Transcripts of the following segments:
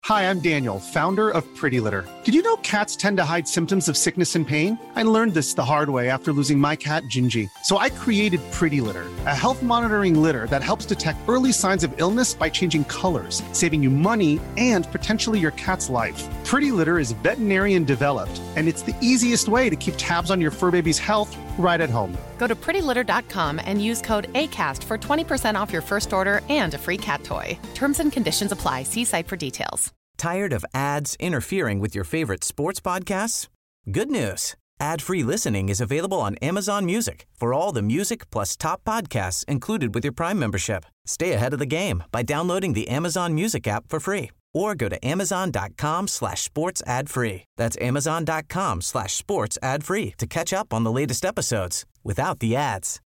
Hi, I'm Daniel, founder of Pretty Litter. Did you know cats tend to hide symptoms of sickness and pain? I learned this the hard way after losing my cat, Gingy. So I created Pretty Litter, a health monitoring litter that helps detect early signs of illness by changing colors, saving you money and potentially your cat's life. Pretty Litter is veterinarian developed, and it's the easiest way to keep tabs on your fur baby's health right at home. Go to prettylitter.com and use code ACAST for 20% off your first order and a free cat toy. Terms and conditions apply. See site for details. Tired of ads interfering with your favorite sports podcasts? Good news. Ad-free listening is available on Amazon Music for all the music plus top podcasts included with your Prime membership. Stay ahead of the game by downloading the Amazon Music app for free or go to amazon.com/sports ad free. That's amazon.com/sports ad free to catch up on the latest episodes without the ads.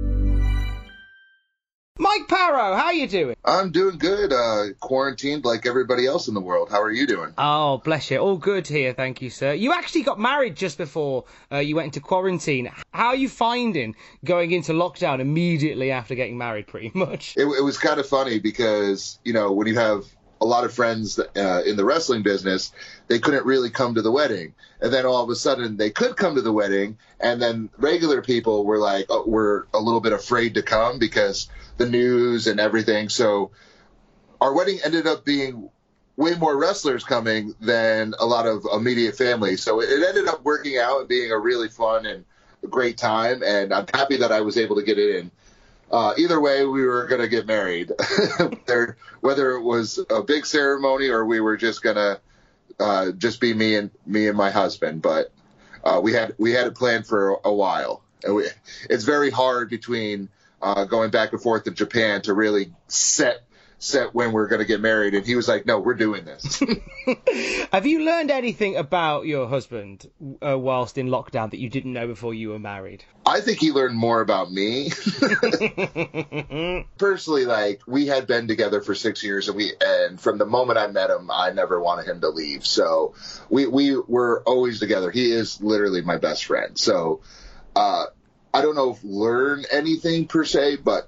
Mike Parrow, how you doing? I'm doing good. Quarantined like everybody else in the world. How are you doing? Oh, bless you. All good here, thank you, sir. You actually got married just before you went into quarantine. How are you finding going into lockdown immediately after getting married, pretty much? It was kind of funny because, you know, when you have a lot of friends in the wrestling business, they couldn't really come to the wedding. And then all of a sudden they could come to the wedding. And then regular people were like, we're a little bit afraid to come because the news and everything. So our wedding ended up being way more wrestlers coming than a lot of immediate family. So it ended up working out and being a really fun and great time. And I'm happy that I was able to get it in. Either way, we were going to get married, whether it was a big ceremony or we were just going to just be me and my husband. But we had it planned for a while. And it's very hard between going back and forth to Japan to really set when we're going to get married. And he was like, no, we're doing this. Have you learned anything about your husband whilst in lockdown that you didn't know before you were married? I think he learned more about me. Personally, like, we had been together for 6 years, and from the moment I met him, I never wanted him to leave. So we were always together. He is literally my best friend. So I don't know if learn anything per se, but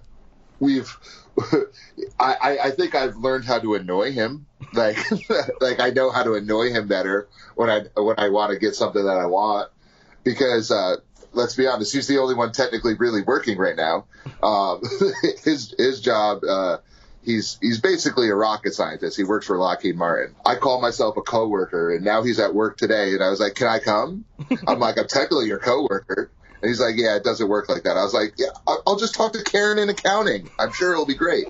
I think I've learned how to annoy him. Like I know how to annoy him better when I want to get something that I want, because let's be honest, he's the only one technically really working right now. His job, he's basically a rocket scientist. He works for Lockheed Martin. I call myself a coworker, and now he's at work today, and I was like, can I come? I'm like, I'm technically your coworker. And he's like, yeah, it doesn't work like that. I was like, yeah, I'll just talk to Karen in accounting. I'm sure it'll be great.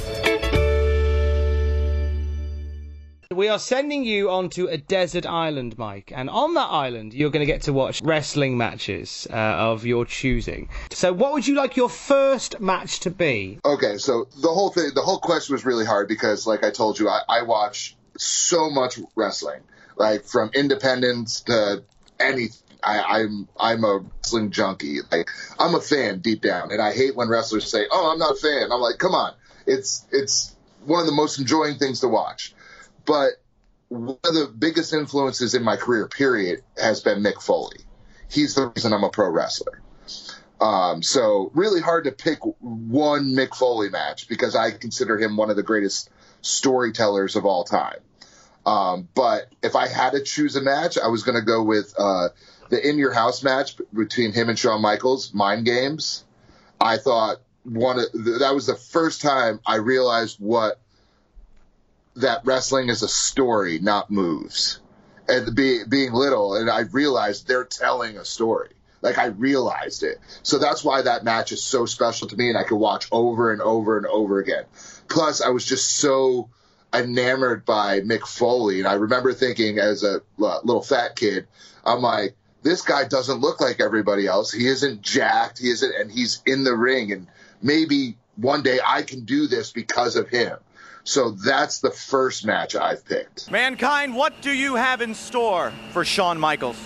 We are sending you onto a desert island, Mike. And on that island, you're going to get to watch wrestling matches of your choosing. So what would you like your first match to be? Okay, so the whole question was really hard because, like I told you, I watch so much wrestling, like from independence to anything. I'm a wrestling junkie. Like, I'm a fan deep down, and I hate when wrestlers say, "Oh, I'm not a fan." I'm like, "Come on, it's one of the most enjoying things to watch." But one of the biggest influences in my career, period, has been Mick Foley. He's the reason I'm a pro wrestler. So really hard to pick one Mick Foley match because I consider him one of the greatest storytellers of all time. But if I had to choose a match, I was going to go with the In Your House match between him and Shawn Michaels, Mind Games. I thought that was the first time I realized that wrestling is a story, not moves. And being little, and I realized they're telling a story. Like, I realized it. So that's why that match is so special to me, and I could watch over and over and over again. Plus, I was just so enamored by Mick Foley, and I remember thinking as a little fat kid, I'm like, this guy doesn't look like everybody else. He isn't jacked. And he's in the ring, and maybe one day I can do this because of him. So that's the first match I've picked. Mankind, what do you have in store for Shawn Michaels?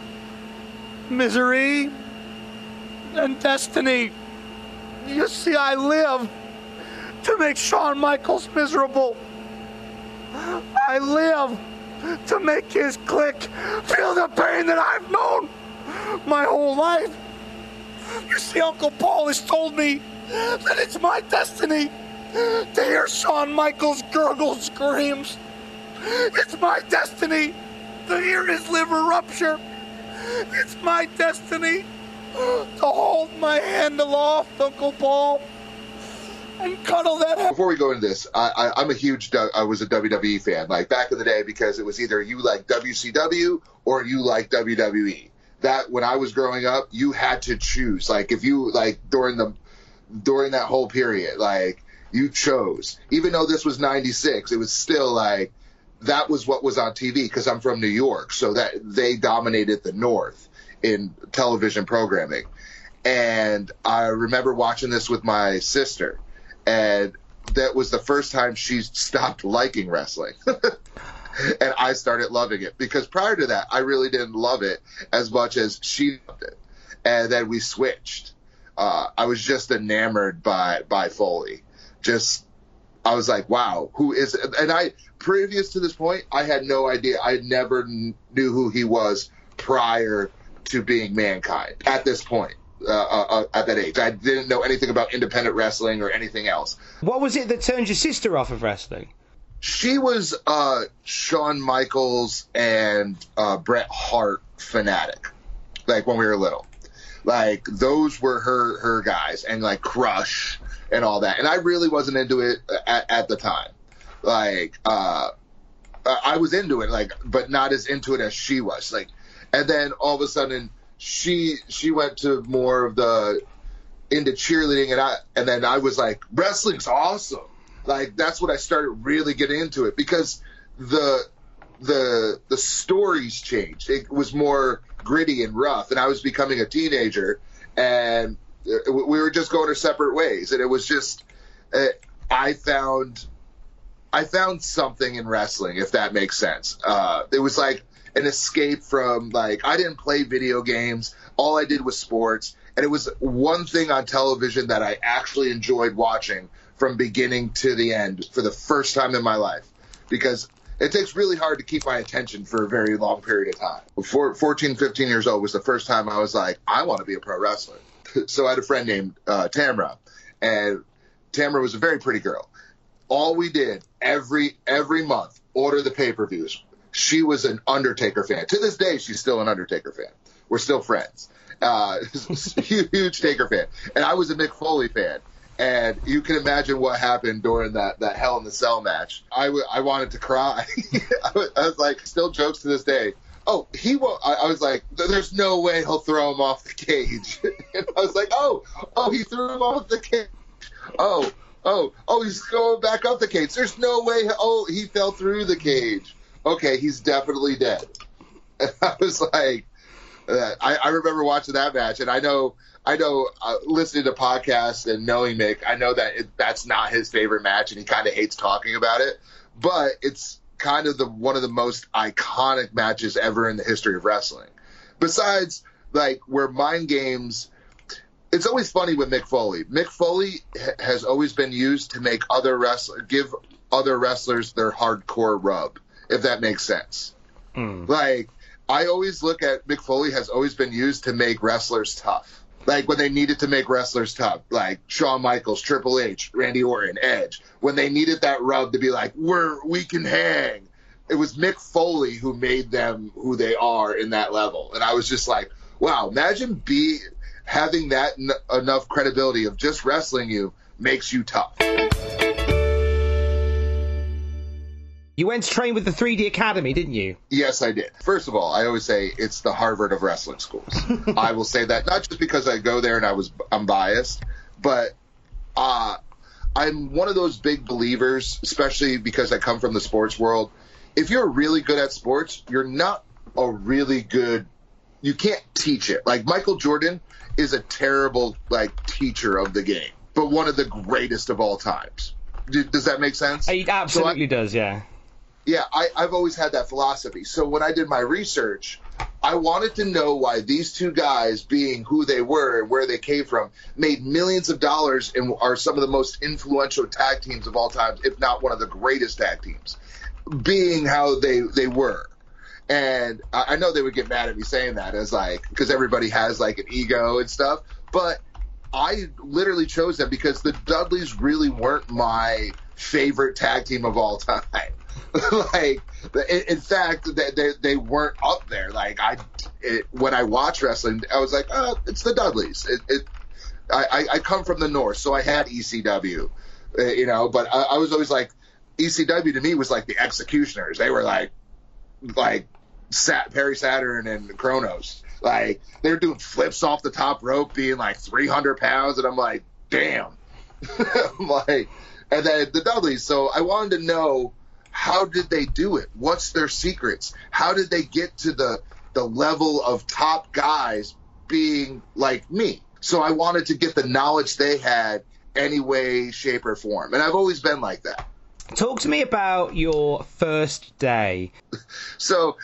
Misery and destiny. You see, I live to make Shawn Michaels miserable. I live to make his clique feel the pain that I've known my whole life. You see, Uncle Paul has told me that it's my destiny to hear Shawn Michaels' gurgle screams It's my destiny to hear his liver rupture. It's my destiny to hold my hand aloft, Uncle Paul, and cuddle that head. Before we go into this, I was a WWE fan, like back in the day, because it was either you like WCW or you like WWE. That when I was growing up, you had to choose. Like if you like during that whole period, like you chose. Even though this was '96, it was still like that was what was on TV because I'm from New York, so that they dominated the North in television programming. And I remember watching this with my sister, and that was the first time she stopped liking wrestling. And I started loving it because prior to that, I really didn't love it as much as she loved it. And then we switched. I was just enamored by Foley. I was like, wow, who is it? And previous to this point, I had no idea. I never knew who he was prior to being Mankind at this point. At that age, I didn't know anything about independent wrestling or anything else. What was it that turned your sister off of wrestling? She was Shawn Michaels and Bret Hart fanatic, like when we were little. Like those were her guys, and like Crush and all that. And I really wasn't into it at the time. Like I was into it, like, but not as into it as she was. Like, and then all of a sudden she went to more of into cheerleading, and then I was like, wrestling's awesome. Like that's what I started really getting into it because the stories changed. It was more gritty and rough, and I was becoming a teenager, and we were just going our separate ways. And it was just I found something in wrestling, if that makes sense. It was like an escape from, like, I didn't play video games. All I did was sports, and it was one thing on television that I actually enjoyed watching from beginning to the end for the first time in my life, because it takes really hard to keep my attention for a very long period of time. Before 14, 15 years old was the first time I was like, I want to be a pro wrestler. So I had a friend named Tamra, and Tamra was a very pretty girl. All we did every month, order the pay-per-views. She was an Undertaker fan. To this day, she's still an Undertaker fan. We're still friends. Huge Taker fan. And I was a Mick Foley fan. And you can imagine what happened during that Hell in the Cell match. I wanted to cry. I was like, still jokes to this day. Oh, he won't. I was like, there's no way he'll throw him off the cage. And I was like, oh, he threw him off the cage. Oh, he's going back up the cage. There's no way. Oh, he fell through the cage. Okay, he's definitely dead. And I was like, I remember watching that match, and I know, listening to podcasts and knowing Mick, I know that that's not his favorite match, and he kind of hates talking about it. But it's kind of one of the most iconic matches ever in the history of wrestling. Besides, like, where Mind Games, it's always funny with Mick Foley. Mick Foley has always been used to make give other wrestlers their hardcore rub, if that makes sense. Like, I always look at Mick Foley has always been used to make wrestlers tough. Like when they needed to make wrestlers tough, like Shawn Michaels, Triple H, Randy Orton, Edge, when they needed that rub to be like, we can hang. It was Mick Foley who made them who they are in that level. And I was just like, wow, imagine having that enough credibility of just wrestling you makes you tough. You went to train with the 3D Academy, didn't you? Yes, I did. First of all, I always say it's the Harvard of wrestling schools. I will say that not just because I go there and I'm biased, but I'm one of those big believers, especially because I come from the sports world. If you're really good at sports, you're not a really good – you can't teach it. Like Michael Jordan is a terrible teacher of the game, but one of the greatest of all times. Does that make sense? It absolutely does, yeah. Yeah, I've always had that philosophy. So when I did my research, I wanted to know why these two guys, being who they were and where they came from, made millions of dollars and are some of the most influential tag teams of all time, if not one of the greatest tag teams, being how they were. And I know they would get mad at me saying that as because everybody has an ego and stuff, but I literally chose them because the Dudleys really weren't my favorite tag team of all time. Like, in fact, they weren't up there. Like, when I watch wrestling, I was like, oh, it's the Dudleys. I come from the North, so I had ECW, but I was always like, ECW to me was like the Executioners. They were like Perry Saturn and Kronos. Like, they were doing flips off the top rope, being like 300 pounds, and I'm like, damn. I'm like, and then the Dudleys. So I wanted to know, how did they do it? What's their secrets? How did they get to the level of top guys being like me? So I wanted to get the knowledge they had any way, shape, or form. And I've always been like that. Talk to me about your first day. So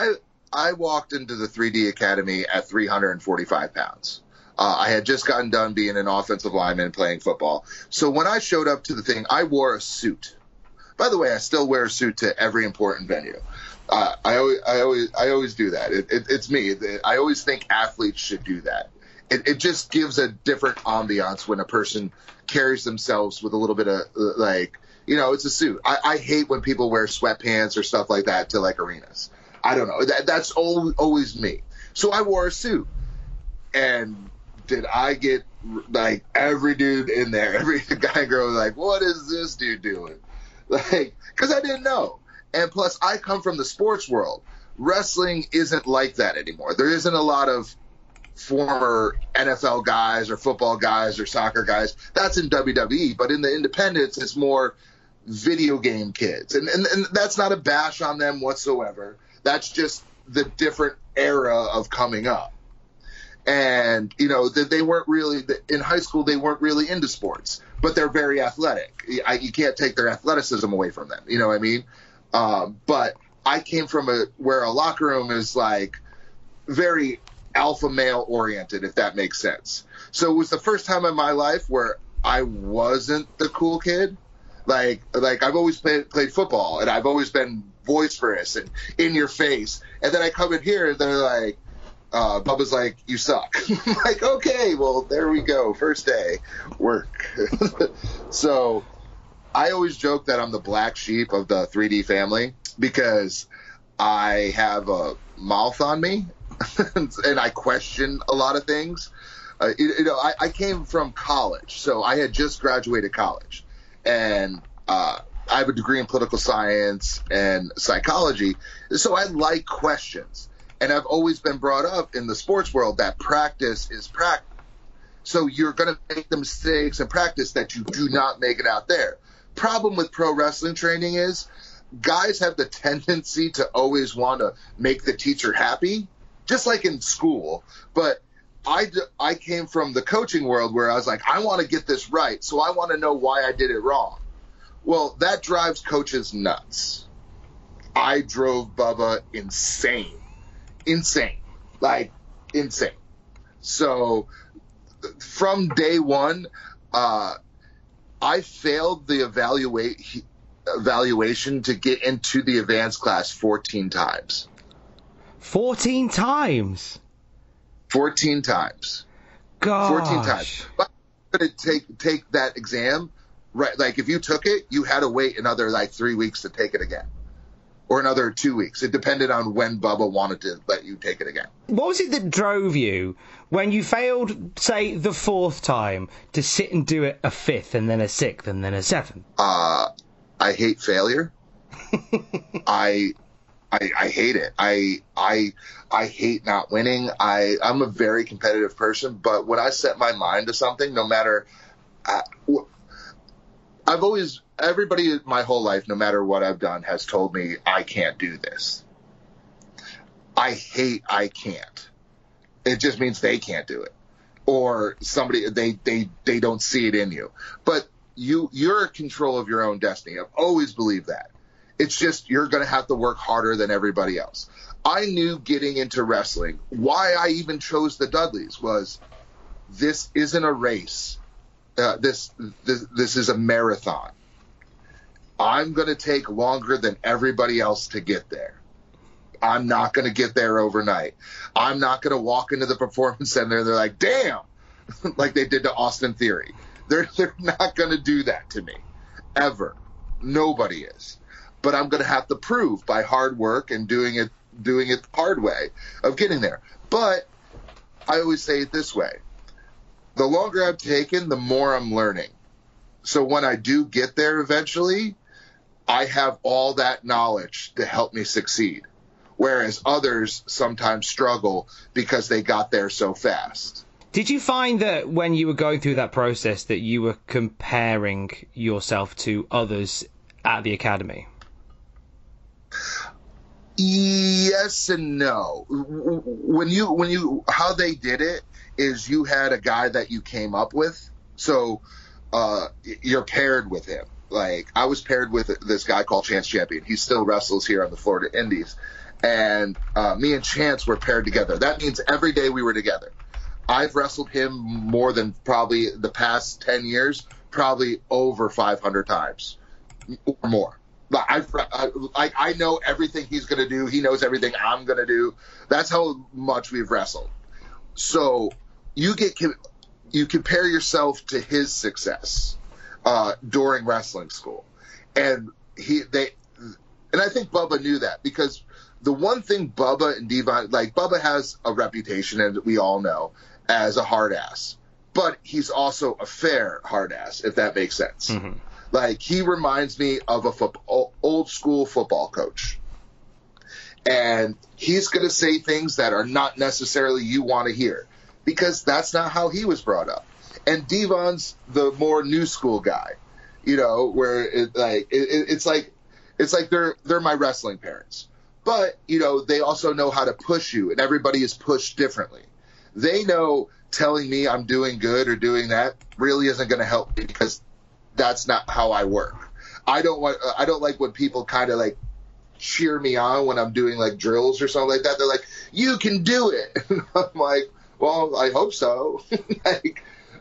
I walked into the 3D Academy at 345 pounds. I had just gotten done being an offensive lineman playing football. So when I showed up to the thing, I wore a suit. By the way, I still wear a suit to every important venue. I always do that. It's me. I always think athletes should do that. It just gives a different ambiance when a person carries themselves with a little bit of it's a suit. I hate when people wear sweatpants or stuff like that to like arenas. I don't know. That's always me. So I wore a suit, and did I get like every dude in there, every guy and girl was like, what is this dude doing? Like, because I didn't know. And plus, I come from the sports world. Wrestling isn't like that anymore. There isn't a lot of former NFL guys or football guys or soccer guys. That's in WWE. But in the independents, it's more video game kids. And that's not a bash on them whatsoever. That's just the different era of coming up. And, they weren't really – in high school, they weren't really into sports. But they're very athletic. You can't take their athleticism away from them. You know what I mean? But I came from where a locker room is like very alpha male oriented, if that makes sense. So it was the first time in my life where I wasn't the cool kid. Like I've always played football, and I've always been boisterous and in your face. And then I come in here and they're like, Bubba's like, you suck. I'm like, okay, well, there we go. First day, work. So I always joke that I'm the black sheep of the 3D family because I have a mouth on me and I question a lot of things. I came from college, so I had just graduated college, and I have a degree in political science and psychology, so I like questions. And I've always been brought up in the sports world that practice is practice. So you're going to make the mistakes in practice that you do not make it out there. Problem with pro wrestling training is guys have the tendency to always want to make the teacher happy, just like in school. But I came from the coaching world where I was like, I want to get this right, so I want to know why I did it wrong. Well, that drives coaches nuts. I drove Bubba insane. Like insane. So from day one, I failed the evaluation to get into the advanced class 14 times. 14 times? 14 times. Gosh. 14 times. But I'm going to take that exam, right? Like if you took it, you had to wait another like 3 weeks to take it again. Or another 2 weeks. It depended on when Bubba wanted to let you take it again. What was it that drove you when you failed, say, the 4th time, to sit and do it a 5th and then a 6th and then a 7th? I hate failure. I hate it. I hate not winning. I'm a very competitive person, but when I set my mind to something, no matter everybody my whole life, no matter what I've done, has told me I can't do this. I hate I can't. It just means they can't do it. Or somebody, they don't see it in you. But you're in control of your own destiny. I've always believed that. It's just you're going to have to work harder than everybody else. I knew getting into wrestling, why I even chose the Dudleys was this isn't a race. This is a marathon. I'm going to take longer than everybody else to get there. I'm not going to get there overnight. I'm not going to walk into the performance center and they're like, damn, like they did to Austin Theory. They're not going to do that to me, ever. Nobody is. but I'm going to have to prove by hard work and doing it the hard way of getting there. But I always say it this way. The longer I've taken, the more I'm learning. So when I do get there eventually, I have all that knowledge to help me succeed. Whereas others sometimes struggle because they got there so fast. Did you find that when you were going through that process that you were comparing yourself to others at the academy? Yes and no. When you how they did it is you had a guy that you came up with, so you're paired with him. Like I was paired with this guy called Chance Champion. He still wrestles here on the Florida Indies, and me and Chance were paired together. That means every day we were together. I've wrestled him more than probably the past 10 years, probably over 500 times or more. I know everything he's going to do. He knows everything I'm going to do. That's how much we've wrestled. So you compare yourself to his success during wrestling school, and I think Bubba knew that, because the one thing Bubba and Devon, like Bubba has a reputation, and we all know, as a hard ass, but he's also a fair hard ass, if that makes sense. Mm-hmm. Like, he reminds me of a old school football coach. And he's going to say things that are not necessarily you want to hear, because that's not how he was brought up. And Devon's the more new school guy, where it's like they're my wrestling parents. But, they also know how to push you, and everybody is pushed differently. They know telling me I'm doing good or doing that really isn't going to help me, because that's not how I work. I don't like when people kind of like cheer me on when I'm doing like drills or something like that. They're like, "You can do it." And I'm like, "Well, I hope so." Like,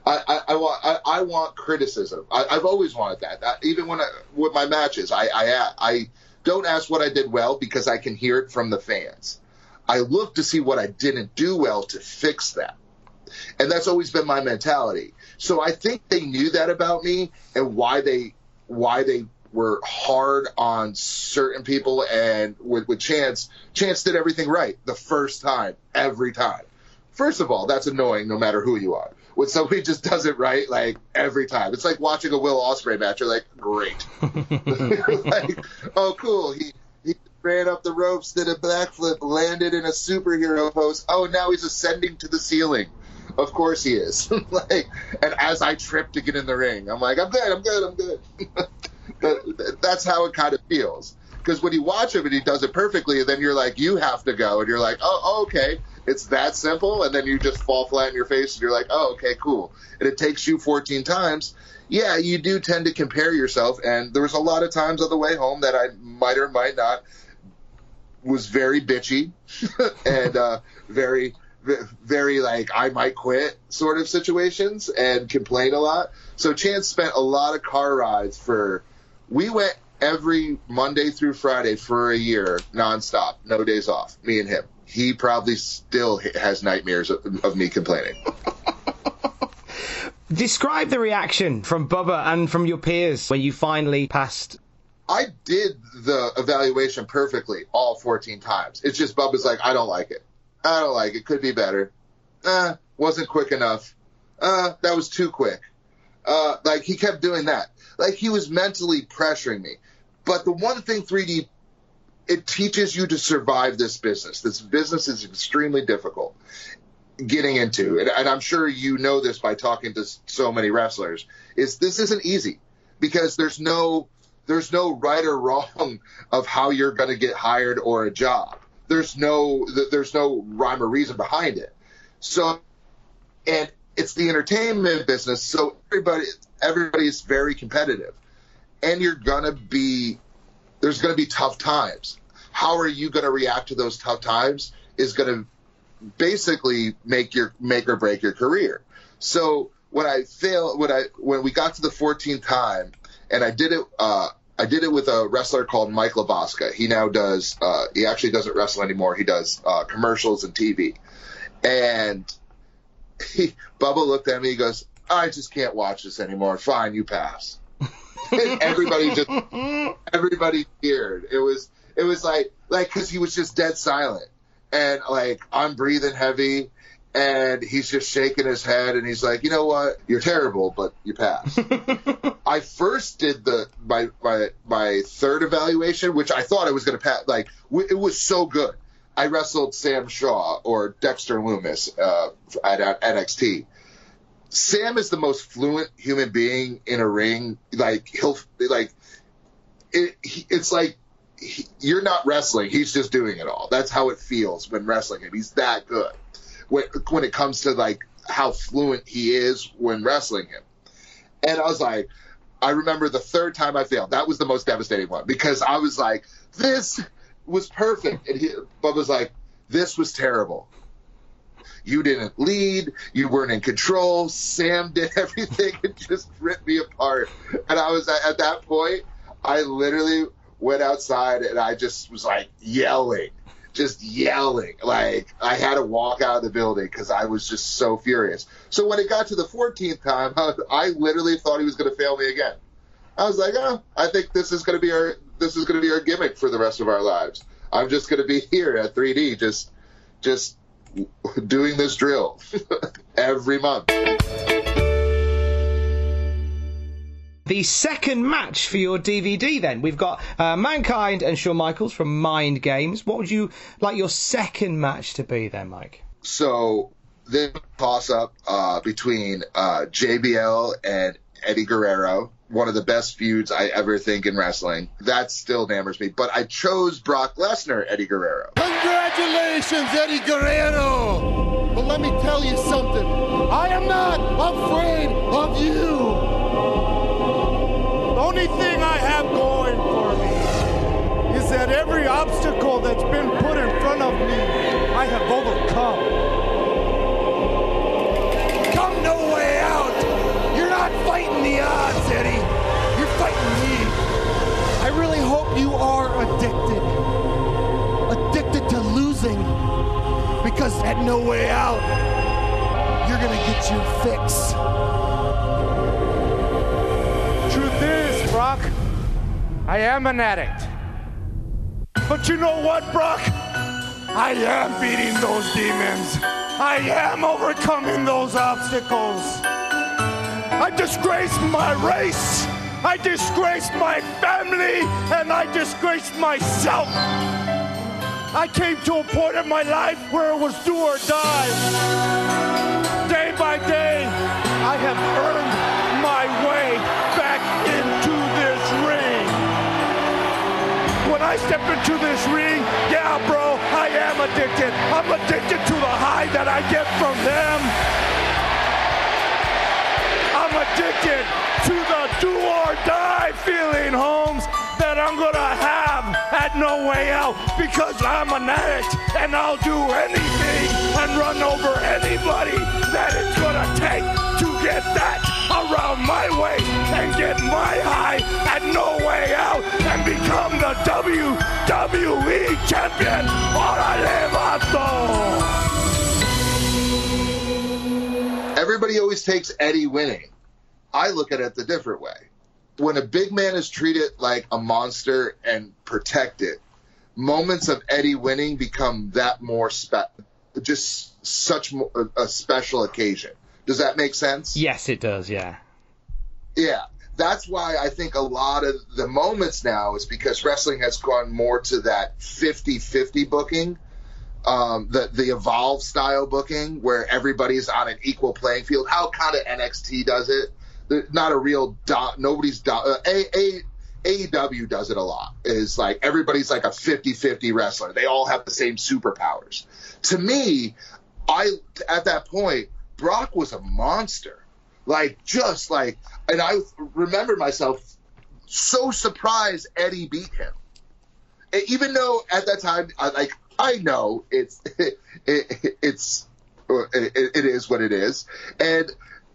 I want criticism. I've always wanted that. Even with my matches, I don't ask what I did well, because I can hear it from the fans. I look to see what I didn't do well to fix that. And that's always been my mentality. So I think they knew that about me, and why they were hard on certain people. And with Chance did everything right the first time, every time. First of all, that's annoying no matter who you are. When somebody just does it right, like, every time. It's like watching a Will Ospreay match. You're like, great. Like, oh, cool. He ran up the ropes, did a backflip, landed in a superhero pose. Oh, now he's ascending to the ceiling. Of course he is. And as I trip to get in the ring, I'm like, I'm good. That's how it kind of feels. Because when you watch him and he does it perfectly, and then you're like, you have to go, and you're like, oh, okay, it's that simple, and then you just fall flat in your face, and you're like, oh, okay, cool. And it takes you 14 times. Yeah, you do tend to compare yourself, and there was a lot of times on the way home that I might or might not was very bitchy and very, very like I might quit sort of situations, and complain a lot. So Chance spent a lot of car rides we went every Monday through Friday for a year, nonstop, no days off, me and him. He probably still has nightmares of me complaining. Describe the reaction from Bubba and from your peers when you finally passed. I did the evaluation perfectly all 14 times. It's just Bubba's like, I don't like it. Could be better. Wasn't quick enough. That was too quick. Like, he kept doing that. Like, he was mentally pressuring me. But the one thing 3D, it teaches you to survive this business. This business is extremely difficult getting into. And I'm sure you know this by talking to so many wrestlers, is this isn't easy, because there's no right or wrong of how you're going to get hired or a job. There's no rhyme or reason behind it. So, and it's the entertainment business, so everybody's very competitive, and there's going to be tough times. How are you going to react to those tough times is going to basically make or break your career. So when we got to the 14th time, and I did it with a wrestler called Mike Laboska. He now does, he actually doesn't wrestle anymore. He does commercials and TV. And Bubba looked at me, he goes, I just can't watch this anymore. Fine, you pass. And everybody cheered. It was like, cause he was just dead silent. And like, I'm breathing heavy and he's just shaking his head and he's like, you know what? You're terrible, but you passed. I first did my third evaluation, which I thought I was going to pass. Like, it was so good. I wrestled Sam Shaw or Dexter Loomis at NXT. Sam is the most fluent human being in a ring. Like, it's like you're not wrestling. He's just doing it all. That's how it feels when wrestling him. He's that good when it comes to like how fluent he is when wrestling him. And I was like, I remember the third time I failed. That was the most devastating one because I was like, this was perfect. And Bubba was like, this was terrible. You didn't lead. You weren't in control. Sam did everything and just ripped me apart. And I was at that point, I literally went outside and I just was like yelling. Like I had to walk out of the building because I was just so furious. So when it got to the 14th time, I literally thought he was going to fail me again. I was like, oh, I think this is going to be our gimmick for the rest of our lives. I'm just going to be here at 3D, just doing this drill every month. The second match for your DVD, then. We've got Mankind and Shawn Michaels from Mind Games. What would you like your second match to be then, Mike? So, this toss-up between JBL and Eddie Guerrero, one of the best feuds I ever think in wrestling. That still enamours me. But I chose Brock Lesnar, Eddie Guerrero. Congratulations, Eddie Guerrero! But let me tell you something. I am not afraid of you. The only thing I have going for me is that every obstacle that's been put in front of me, I have overcome. Come no way out. You're not fighting the odds, Eddie. You're fighting me. I really hope you are addicted to losing, because at No Way Out, you're gonna get your fix. Truth is, Brock, I am an addict. But you know what, Brock? I am beating those demons. I am overcoming those obstacles. I disgraced my race. I disgraced my family, and I disgraced myself. I came to a point in my life where it was do or die. Day by day, I have earned my way back into this ring. When I step into this ring, yeah, bro, I am addicted. I'm addicted to the high that I get from them. I'm addicted to the do or die feeling, Holmes, that I'm gonna have at No Way Out, because I'm an addict and I'll do anything and run over anybody that it's gonna take to get that around my waist and get my high at No Way Out and become the WWE champion. Órale, vato! Everybody always takes Eddie winning. I look at it the different way. When a big man is treated like a monster and protected, moments of Eddie winning become that more just such a special occasion. Does that make sense? Yes, it does, yeah. Yeah. That's why I think a lot of the moments now is because wrestling has gone more to that 50-50 booking, the Evolve style booking, where everybody's on an equal playing field. How kind of NXT does it? Not a real AEW does it a lot. Is like everybody's like a 50-50 wrestler. They all have the same superpowers. To me, at that point, Brock was a monster. And I remember myself so surprised Eddie beat him. Even though at that time, I know it is what it is, and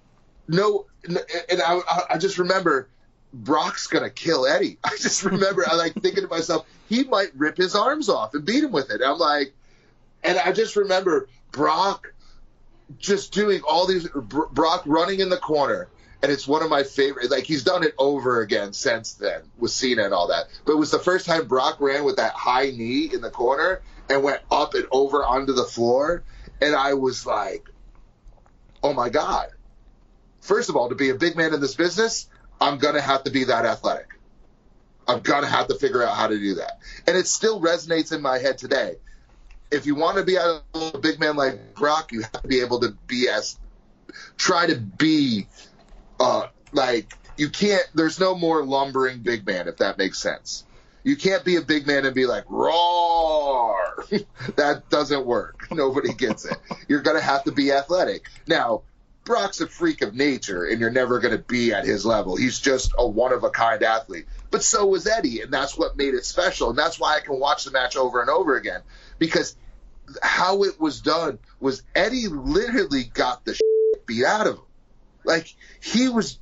I just remember Brock's gonna kill Eddie. I just remember thinking to myself, he might rip his arms off and beat him with it. And I just remember Brock just doing all these, Brock running in the corner And it's one of my favorite. Like, he's done it over again since then with Cena and all that. But it was the first time Brock ran with that high knee in the corner and went up and over onto the floor. And I was like, oh, my God. First of all, to be a big man in this business, I'm going to have to be that athletic. I'm going to have to figure out how to do that. And it still resonates in my head today. If you want to be a big man like Brock, you have to be able to try to be like, you can't, there's no more lumbering big man, if that makes sense. You can't be a big man and be like, roar. That doesn't work. Nobody gets it. You're going to have to be athletic. Now, Brock's a freak of nature, and you're never going to be at his level. He's just a one-of-a-kind athlete. But so was Eddie, and that's what made it special. And that's why I can watch the match over and over again. Because how it was done was Eddie literally got the shit beat out of him. Like, he was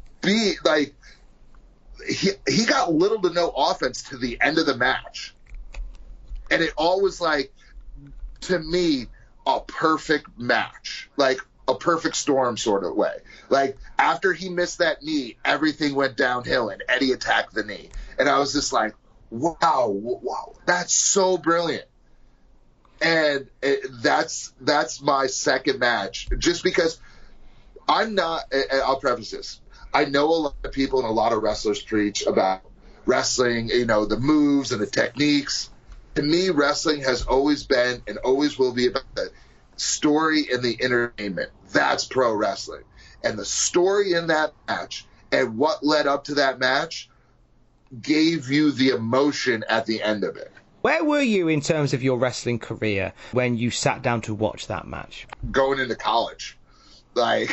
he got little to no offense to the end of the match. And it all was like, to me, a perfect match. Like, a perfect storm sort of way. Like, after he missed that knee, everything went downhill and Eddie attacked the knee. And I was just like, wow, that's so brilliant. And that's my second match. Just because I'm not, and I'll preface this, I know a lot of people and a lot of wrestlers preach about wrestling, the moves and the techniques. To me, wrestling has always been and always will be about the story and the entertainment. That's pro wrestling. And the story in that match and what led up to that match gave you the emotion at the end of it. Where were you in terms of your wrestling career when you sat down to watch that match? Going into college. I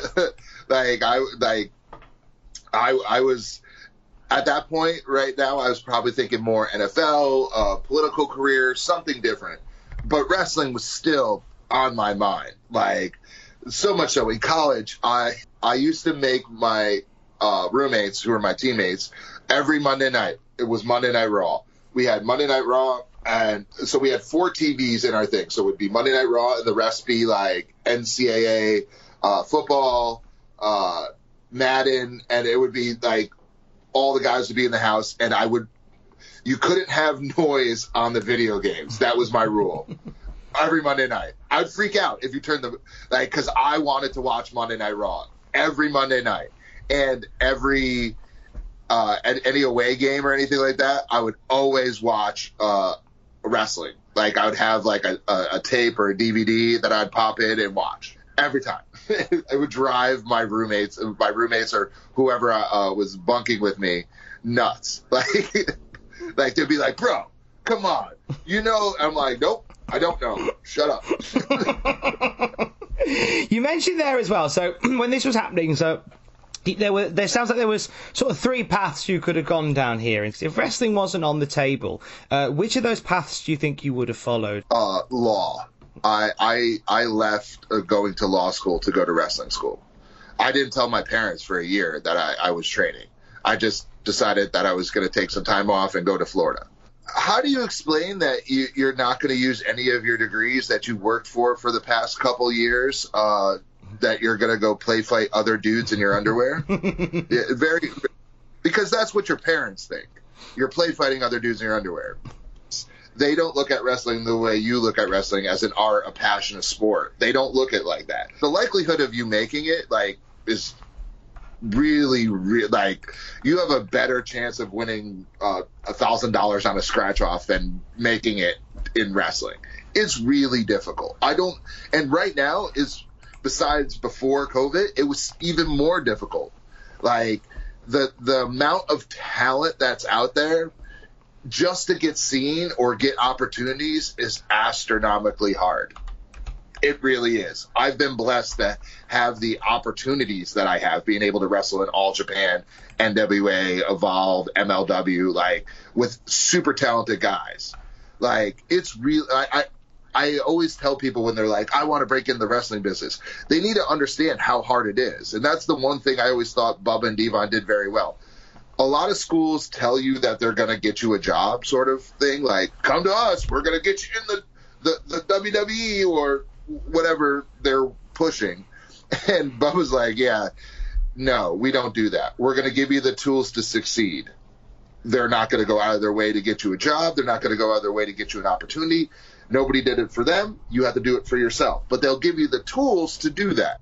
was at that point right now, I was probably thinking more NFL, political career, something different. But wrestling was still on my mind. Like, so much so in college, I used to make my roommates, who were my teammates, every Monday night. It was Monday Night Raw. We had Monday Night Raw, and so we had 4 TVs in our thing. So it would be Monday Night Raw, and the rest be like NCAA, football, Madden, and it would be like all the guys would be in the house, and you couldn't have noise on the video games. That was my rule. Every Monday night. I'd freak out if you turned because I wanted to watch Monday Night Raw every Monday night. And every any away game or anything like that, I would always watch wrestling. Like, I would have like a tape or a DVD that I'd pop in and watch every time. It would drive my roommates or whoever was bunking with me nuts. Like they'd be like, bro, come on. I'm like, nope. I don't know. Shut up. You mentioned there as well, so when this was happening, so there sounds like there was sort of 3 paths you could have gone down here. If wrestling wasn't on the table, which of those paths do you think you would have followed? Law. I left going to law school to go to wrestling school. I didn't tell my parents for a year that I was training. I just decided that I was going to take some time off and go to Florida. How do you explain that you're not going to use any of your degrees that you worked for the past couple years, that you're going to go fight other dudes in your underwear? Because that's what your parents think. You're fighting other dudes in your underwear. They don't look at wrestling the way you look at wrestling, as an art, a passion, a sport. They don't look at it like that. The likelihood of you making it is really, you have a better chance of winning $1,000 on a scratch off than making it in wrestling. It's really difficult. And right now besides before COVID, it was even more difficult. Like, the amount of talent that's out there just to get seen or get opportunities is astronomically hard. It really is. I've been blessed to have the opportunities that I have, being able to wrestle in All Japan, NWA, Evolve, MLW, with super talented guys. It's real. I always tell people when they're like, I want to break in the wrestling business, they need to understand how hard it is. And that's the one thing I always thought Bubba and Devon did very well. A lot of schools tell you that they're going to get you a job sort of thing, like, come to us, we're going to get you in the WWE or whatever they're pushing. And Bubba's like, yeah, no, we don't do that. We're going to give you the tools to succeed. They're not going to go out of their way to get you a job. They're not going to go out of their way to get you an opportunity. Nobody did it for them. You have to do it for yourself. But they'll give you the tools to do that.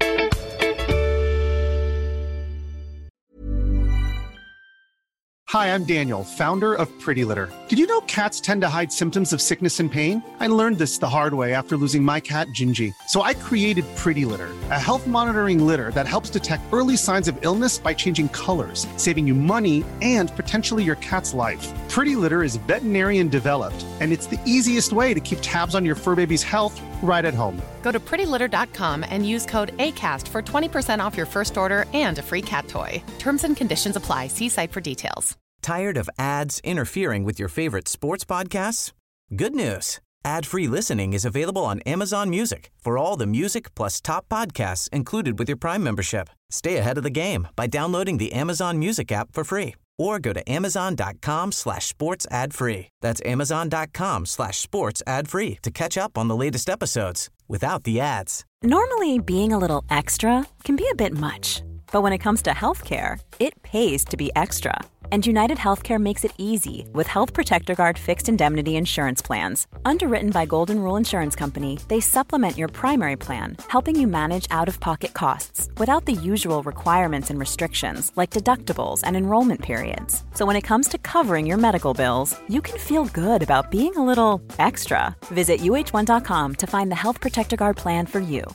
Hi, I'm Daniel, founder of Pretty Litter. Did you know cats tend to hide symptoms of sickness and pain? I learned this the hard way after losing my cat, Gingy. So I created Pretty Litter, a health monitoring litter that helps detect early signs of illness by changing colors, saving you money and potentially your cat's life. Pretty Litter is veterinarian developed, and it's the easiest way to keep tabs on your fur baby's health right at home. Go to prettylitter.com and use code ACAST for 20% off your first order and a free cat toy. Terms and conditions apply. See site for details. Tired of ads interfering with your favorite sports podcasts? Good news. Ad-free listening is available on Amazon Music for all the music plus top podcasts included with your Prime membership. Stay ahead of the game by downloading the Amazon Music app for free or go to amazon.com/sports ad free. That's amazon.com/sports ad free to catch up on the latest episodes without the ads. Normally, being a little extra can be a bit much, but when it comes to healthcare, it pays to be extra. And United Healthcare makes it easy with Health Protector Guard fixed indemnity insurance plans. Underwritten by Golden Rule Insurance Company, they supplement your primary plan, helping you manage out-of-pocket costs without the usual requirements and restrictions like deductibles and enrollment periods. So when it comes to covering your medical bills, you can feel good about being a little extra. Visit uh1.com to find the Health Protector Guard plan for you.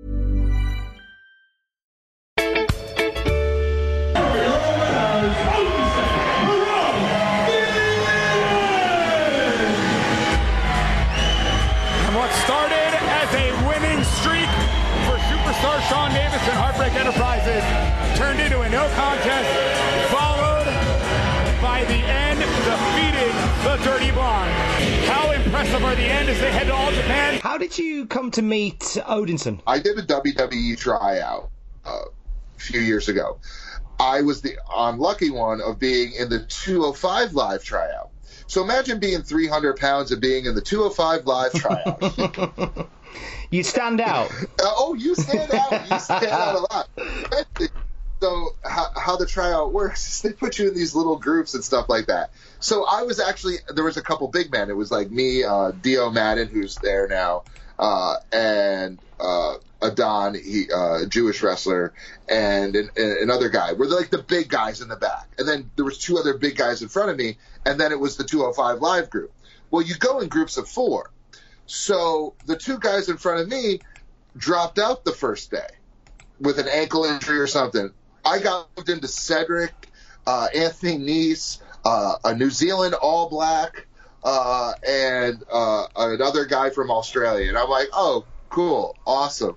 Started as a winning streak for superstar Sean Davis and Heartbreak Enterprises turned into a no contest, followed by the end defeating the Dirty Blonde. How impressive are the end as they head to All Japan? How did you come to meet Odinson? I did a WWE tryout a few years ago. I was the unlucky one of being in the 205 Live tryout. So imagine being 300 pounds and being in the 205 Live tryout. You stand out. You stand out. You stand out a lot. So how the tryout works is they put you in these little groups and stuff like that. So I was actually, there was a couple big men. It was like me, Dio Madden, who's there now, and Adon, a Jewish wrestler, and another guy. We're like the big guys in the back. And then there was two other big guys in front of me, and then it was the 205 Live group. Well, you go in groups of 4. So the two guys in front of me dropped out the first day with an ankle injury or something. I got moved into Cedric, Anthony Nese, a New Zealand All Black, and another guy from Australia. And I'm like, oh, cool, awesome.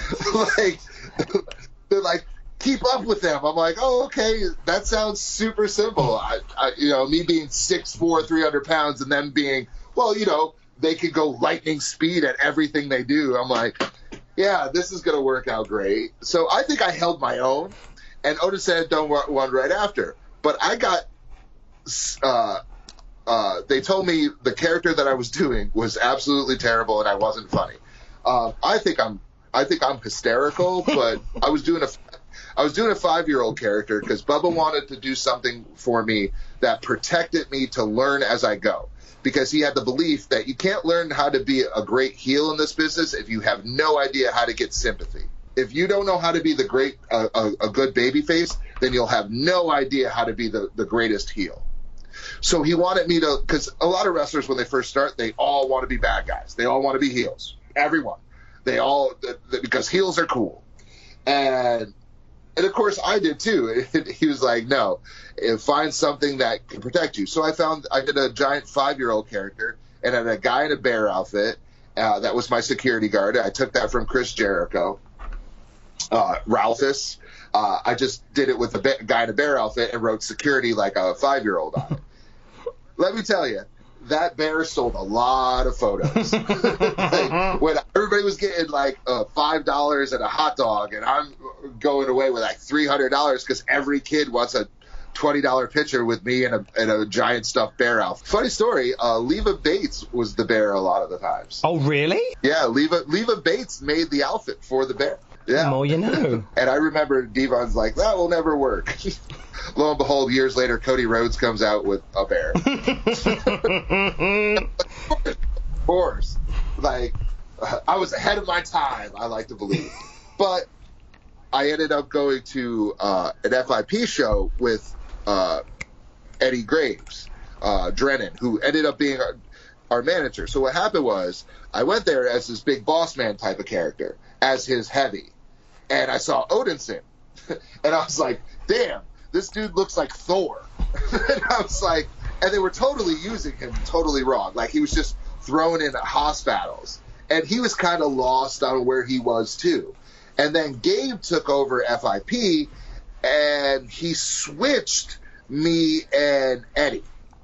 They're like, keep up with them. I'm like, oh, okay, that sounds super simple. Me being 6'4", 300 pounds, and them being, they could go lightning speed at everything they do. I'm like, yeah, this is going to work out great. So I think I held my own, and Otis had done one right after. But I got, they told me the character that I was doing was absolutely terrible, and I wasn't funny. I think I'm hysterical, but I was doing a 5-year-old character because Bubba wanted to do something for me that protected me to learn as I go. Because he had the belief that you can't learn how to be a great heel in this business if you have no idea how to get sympathy. If you don't know how to be a good babyface, then you'll have no idea how to be the greatest heel. So he wanted me to, because a lot of wrestlers when they first start, they all want to be bad guys. They all want to be heels. Everyone. Because heels are cool. And of course I did too. He was like, no, find something that can protect you. So I did a giant 5-year-old character and had a guy in a bear outfit. That was my security guard. I took that from Chris Jericho. Ralphus. I just did it with a guy in a bear outfit and wrote security like a 5-year-old on it. Let me tell you, that bear sold a lot of photos. When everybody was getting like $5 and a hot dog, and I'm going away with like $300 because every kid wants a $20 picture with me and a giant stuffed bear outfit. Funny story, Leva Bates was the bear a lot of the times. Oh, really? Yeah, Leva Bates made the outfit for the bear. Yeah. The more you know. And I remember Devon's like, that will never work. Lo and behold, years later, Cody Rhodes comes out with a bear. Of course. Like, I was ahead of my time, I like to believe. But I ended up going to an FIP show with Eddie Graves, Drennan, who ended up being our manager. So what happened was I went there as this big boss man type of character, as his heavy. And I saw Odinson. And I was like, damn, this dude looks like Thor. And I was like, and they were totally using him totally wrong. Like, he was just thrown in Haas battles. And he was kind of lost on where he was, too. And then Gabe took over FIP, and he switched me and Eddie,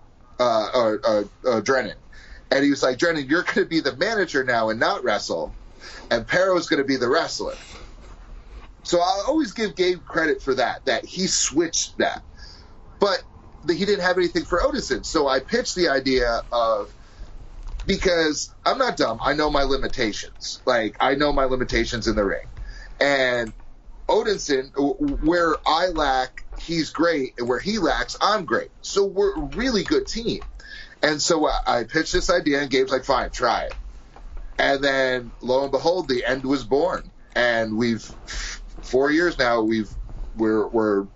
Drennan. And he was like, Drennan, you're going to be the manager now and not wrestle. And Perro's going to be the wrestler. So I always give Gabe credit for that he switched that. But he didn't have anything for Odinson. So I pitched the idea of, because I'm not dumb, I know my limitations. Like, I know my limitations in the ring. And Odinson, where I lack, he's great. And where he lacks, I'm great. So we're a really good team. And so I pitched this idea, and Gabe's like, fine, try it. And then, lo and behold, the end was born. And we've 4 years now. They were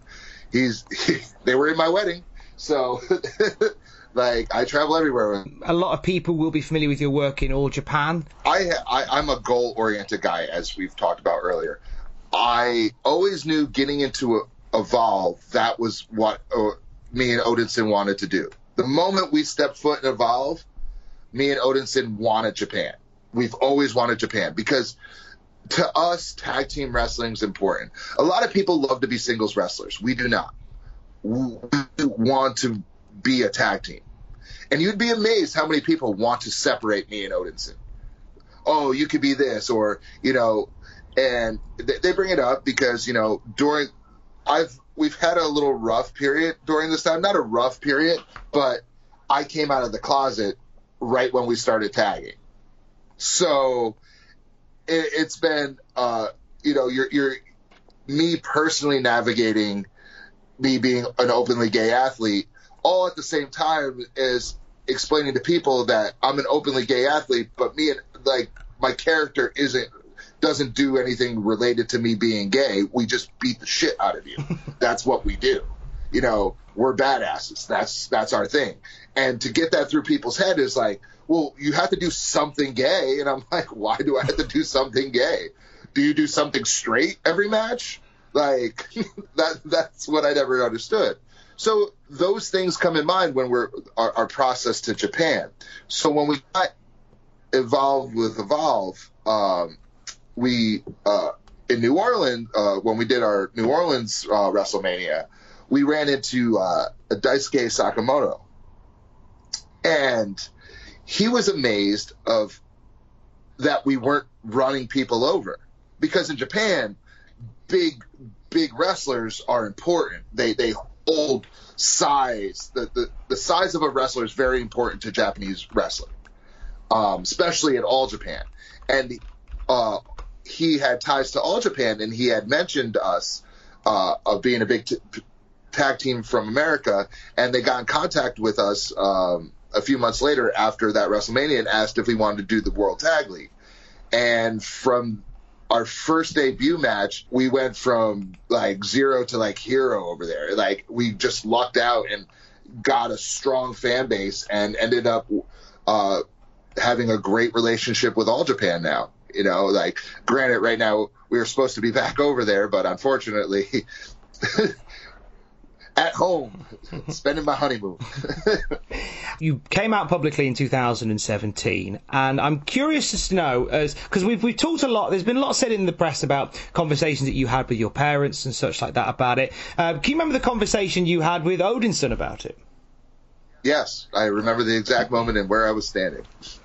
in my wedding. So, like, I travel everywhere. A lot of people will be familiar with your work in All Japan. I'm a goal-oriented guy, as we've talked about earlier. I always knew getting into Evolve, that was what me and Odinson wanted to do. The moment we stepped foot in Evolve, me and Odinson wanted Japan. We've always wanted Japan because to us, tag team wrestling is important. A lot of people love to be singles wrestlers. We do not. We want to be a tag team. And you'd be amazed how many people want to separate me and Odinson. Oh, you could be this, or, you know, and they bring it up because, you know, we've had a little rough period during this time. Not a rough period, but I came out of the closet right when we started tagging. So it's been, you know, you're me personally navigating me being an openly gay athlete, all at the same time as explaining to people that I'm an openly gay athlete, but me and like my character doesn't do anything related to me being gay. We just beat the shit out of you. That's what we do. You know, we're badasses. That's our thing. And to get that through people's head is like, well, you have to do something gay. And I'm like, why do I have to do something gay? Do you do something straight every match? Like, that's what I never understood. So those things come in mind when our process to Japan. So when we got involved with Evolve, we in New Orleans, when we did our New Orleans WrestleMania, we ran into Daisuke Sakamoto. And he was amazed of that we weren't running people over. Because in Japan, big wrestlers are important. They hold size. The size of a wrestler is very important to Japanese wrestling, especially in All Japan. And he had ties to All Japan, and he had mentioned us of being a big tag team from America, and they got in contact with us a few months later after that WrestleMania and asked if we wanted to do the World Tag League. And from our first debut match, we went from like zero to like hero over there. Like, we just lucked out and got a strong fan base and ended up having a great relationship with All Japan now. You know, like, granted, right now we were supposed to be back over there, but unfortunately, at home, spending my honeymoon. You came out publicly in 2017, and I'm curious to know, because we've talked a lot, there's been a lot said in the press about conversations that you had with your parents and such like that about it. Can you remember the conversation you had with Odinson about it? Yes, I remember the exact moment and where I was standing.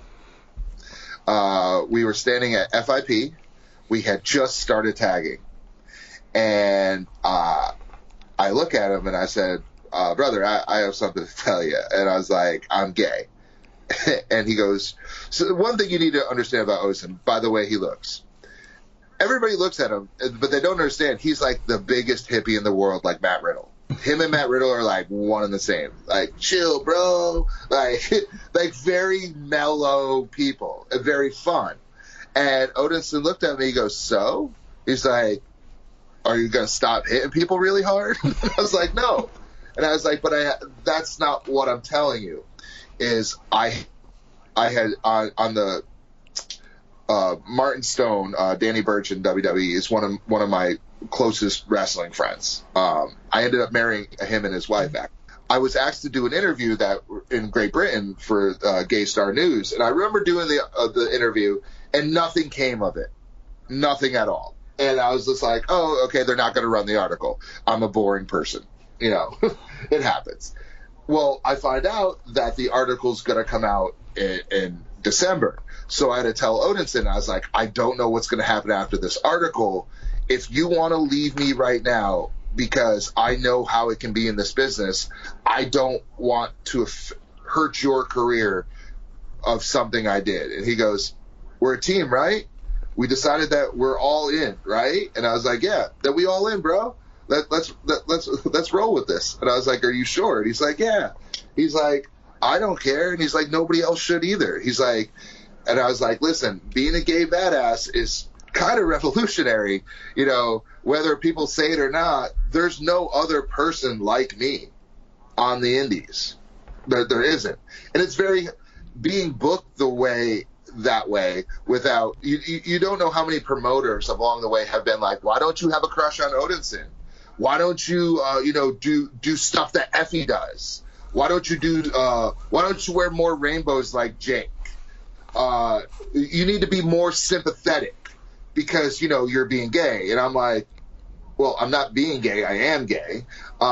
We were standing at FIP. We had just started tagging. And I look at him and I said, brother, I have something to tell you. And I was like, I'm gay. And he goes, so one thing you need to understand about Odinson, by the way he looks. everybody looks at him, but they don't understand he's like the biggest hippie in the world, like Matt Riddle. Him and Matt Riddle are like one and the same. Like, chill, bro. Like very mellow people and very fun. And Odinson looked at me, he goes, so? He's like, are you going to stop hitting people really hard? I was like, no. And I was like, but that's not what I'm telling you. Is I had on the Martin Stone, Danny Burch in WWE is one of my closest wrestling friends. I ended up marrying him and his wife. I was asked to do an interview that in Great Britain for Gay Star News, and I remember doing the interview, and nothing came of it, nothing at all. And I was just like, oh, okay, they're not going to run the article. I'm a boring person, it happens. Well, I find out that the article's going to come out in December. So I had to tell Odinson, I was like, I don't know what's going to happen after this article. If you want to leave me right now, because I know how it can be in this business, I don't want to hurt your career of something I did. And he goes, we're a team, right? We decided that we're all in, right? And I was like, yeah, that we all in, bro. Let's roll with this. And I was like, are you sure? And he's like, yeah. He's like, I don't care. And he's like, nobody else should either. He's like, and I was like, listen, being a gay badass is kind of revolutionary, whether people say it or not. There's no other person like me on the indies. There isn't. And it's very being booked that way without you don't know how many promoters along the way have been like, why don't you have a crush on Odinson? Why don't you do stuff that Effie does? Why don't you wear more rainbows like Jake? You need to be more sympathetic because you're being gay. And I'm like, well, I'm not being gay, I am gay.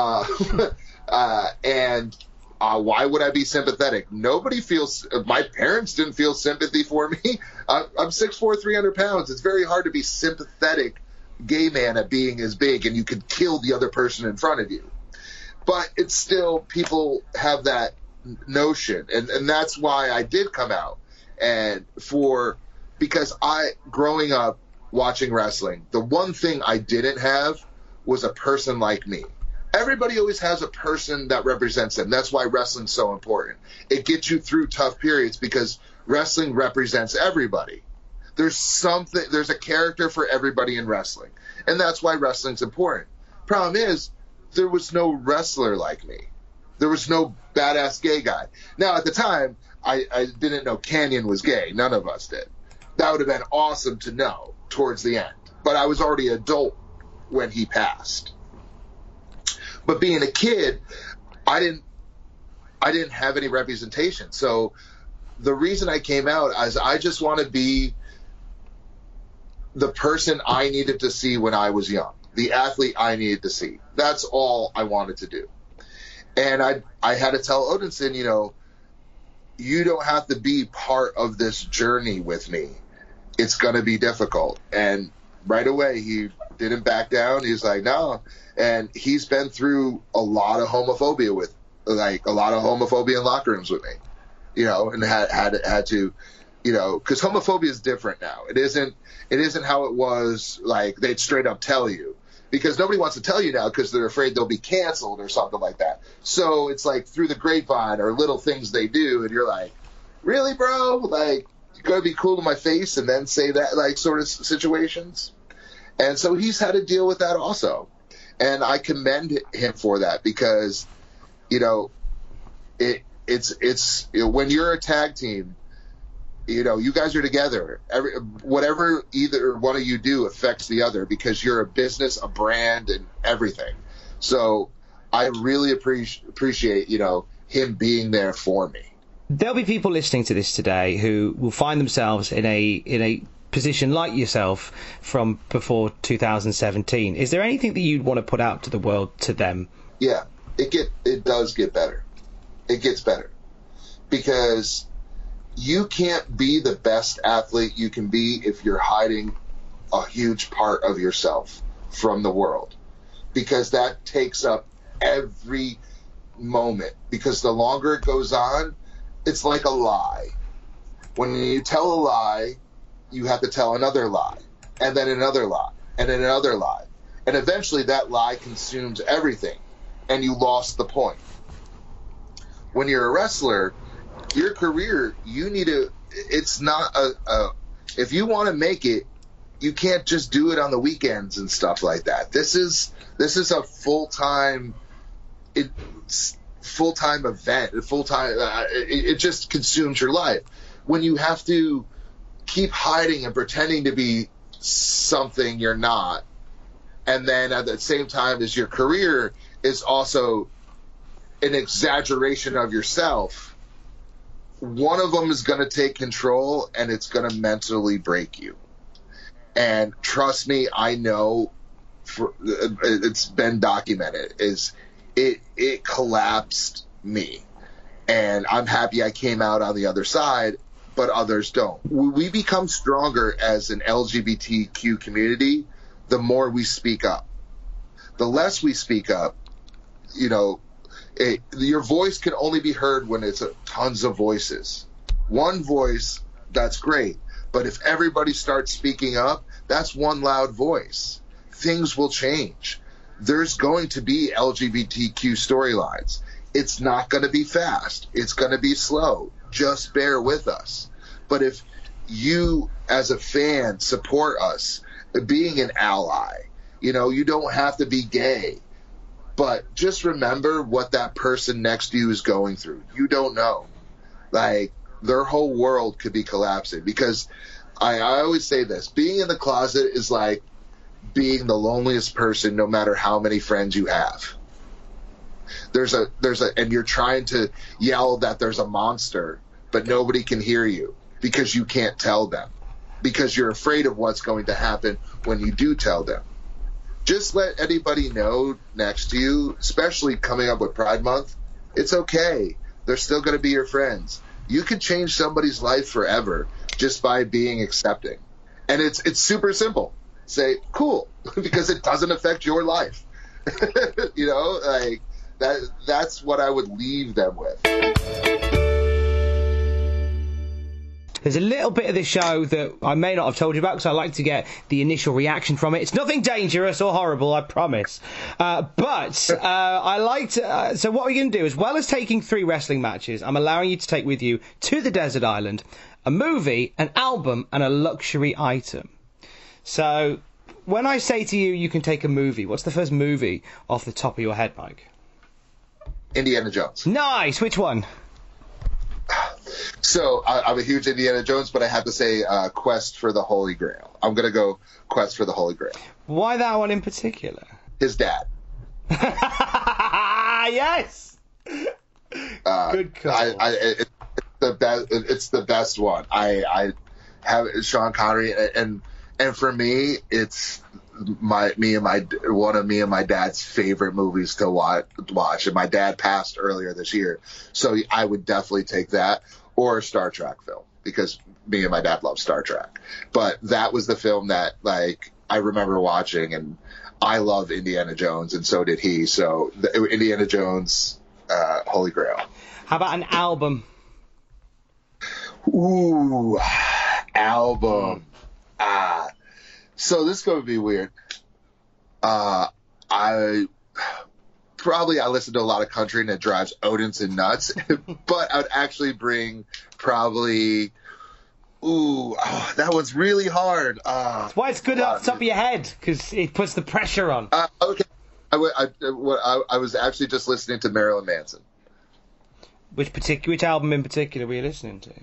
And why would I be sympathetic? Nobody feels. My parents didn't feel sympathy for me. I'm 6'4", 300 pounds. It's very hard to be sympathetic gay man at being as big, and you could kill the other person in front of you. But it's still, people have that notion, and that's why I did come out. And because growing up watching wrestling, the one thing I didn't have was a person like me. Everybody always has a person that represents them. That's why wrestling's so important. It gets you through tough periods because wrestling represents everybody. There's a character for everybody in wrestling. And that's why wrestling's important. Problem is, there was no wrestler like me. There was no badass gay guy. Now, at the time, I didn't know Kanyon was gay. None of us did. That would have been awesome to know towards the end. But I was already adult when he passed. But being a kid, I didn't have any representation. So the reason I came out is I just want to be the person I needed to see when I was young, the athlete I needed to see. That's all I wanted to do. And I had to tell Odinson, you don't have to be part of this journey with me. It's going to be difficult. And right away, he didn't back down. He's like, no. And he's been through a lot of homophobia in locker rooms with me, and had to, because homophobia is different now. It isn't how it was, like they'd straight up tell you, because nobody wants to tell you now because they're afraid they'll be canceled or something like that. So it's like through the grapevine or little things they do, and you're like, really, bro? Like, you gotta be cool to my face and then say that, like, sort of situations. And so he's had to deal with that also. And I commend him for that because, it's when you're a tag team, you guys are together. Whatever either one of you do affects the other because you're a business, a brand, and everything. So I really appreciate, him being there for me. There'll be people listening to this today who will find themselves in a position like yourself from before 2017. Is there anything that you'd want to put out to the world to them? Yeah, it does get better. It gets better because you can't be the best athlete you can be if you're hiding a huge part of yourself from the world, because that takes up every moment, because the longer it goes on, it's like a lie. When you tell a lie, you have to tell another lie. and then another lie, and then another lie. And eventually that lie consumes everything, and you lost the point. When you're a wrestler, your career, you need to, it's not if you want to make it, you can't just do it on the weekends and stuff like that. This is a full-time event, it just consumes your life. When you have to keep hiding and pretending to be something you're not, and then at the same time as your career is also an exaggeration of yourself, one of them is going to take control and it's going to mentally break you. And trust me, I know, it's been documented, it collapsed me. And I'm happy I came out on the other side, but others don't. We become stronger as an LGBTQ community the more we speak up. The less we speak up, your voice can only be heard when it's tons of voices. One voice, that's great. But if everybody starts speaking up, that's one loud voice. Things will change. There's going to be LGBTQ storylines. It's not going to be fast. It's going to be slow. Just bear with us. But if you, as a fan, support us, being an ally, you don't have to be gay. But just remember what that person next to you is going through. You don't know. Like, their whole world could be collapsing. Because I always say this, being in the closet is like being the loneliest person no matter how many friends you have. And you're trying to yell that there's a monster, but nobody can hear you because you can't tell them, because you're afraid of what's going to happen when you do tell them. Just let anybody know next to you, especially coming up with Pride Month, it's okay. They're still going to be your friends. You can change somebody's life forever just by being accepting. And it's super simple. Say, cool, because it doesn't affect your life. That's what I would leave them with. There's a little bit of the show that I may not have told you about because I like to get the initial reaction from it. It's nothing dangerous or horrible, I promise. But I like to... so what we're going to do, as well as taking 3 wrestling matches, I'm allowing you to take with you to the desert island a movie, an album, and a luxury item. So when I say to you, you can take a movie, what's the first movie off the top of your head, Mike? Indiana Jones. Nice! Which one? So I'm a huge Indiana Jones, but I have to say Quest for the Holy Grail. I'm going to go Quest for the Holy Grail. Why that one in particular? His dad. Yes! Good call. It's the best one. I have Sean Connery, and for me, it's one of me and my dad's favorite movies to watch. And my dad passed earlier this year, so I would definitely take that or a Star Trek film because me and my dad love Star Trek. But that was the film that I remember watching, and I love Indiana Jones, and so did he. So Indiana Jones, Holy Grail. How about an album? Ooh, album. So this is going to be weird. I listen to a lot of country and it drives Odinson nuts, but I'd actually bring probably. That one's really hard. That's why it's good off the top of your head, because it puts the pressure on. Okay. I was actually just listening to Marilyn Manson. Which album in particular were you listening to?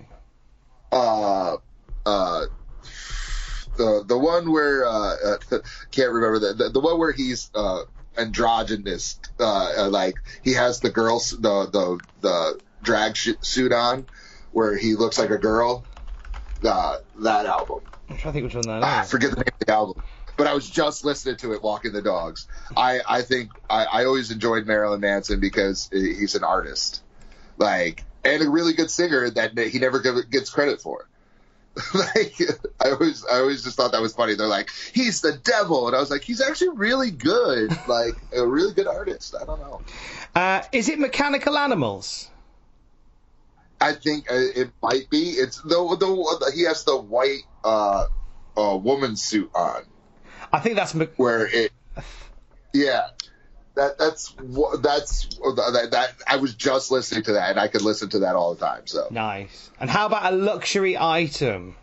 The one where can't remember the one where he's androgynous, he has the girls the drag suit on, where he looks like a girl. That album. I'm trying to think which one that is. I forget the name of the album, but I was just listening to it walking the dogs. I think I always enjoyed Marilyn Manson because he's an artist, and a really good singer that he never gets credit for. I always just thought that was funny. They're like, he's the devil, and I was like, he's actually really good, a really good artist. I don't know. Is it Mechanical Animals? I think it might be. It's the he has the white a woman's suit on. I think that's where it. Yeah, that I was just listening to that, and I could listen to that all the time. So nice. And how about a luxury item?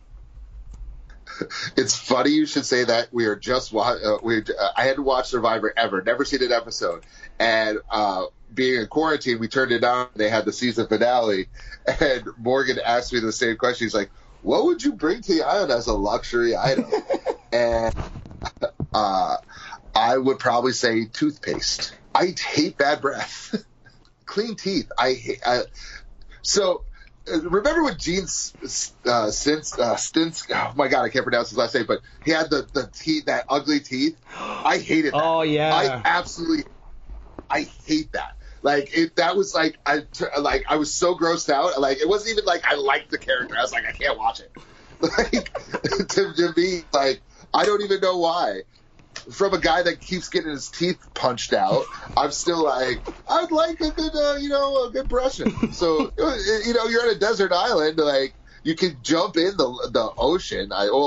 It's funny you should say that. We are just I hadn't watched Survivor ever, never seen an episode, and being in quarantine, we turned it on. They had the season finale, and Morgan asked me the same question. He's like, "What would you bring to the island as a luxury item?" And I would probably say toothpaste. I hate bad breath. Clean teeth. So remember when Gene Stinsk, oh my God, I can't pronounce his last name, but he had the teeth, that ugly teeth. I hated that. Oh yeah. I hate that. That was I was so grossed out. Like, it wasn't even like I liked the character. I was like, I can't watch it. To me, I don't even know why. From a guy that keeps getting his teeth punched out, I'm still like, I'd like a good, a good brushing. So, you're on a desert island, you can jump in the ocean,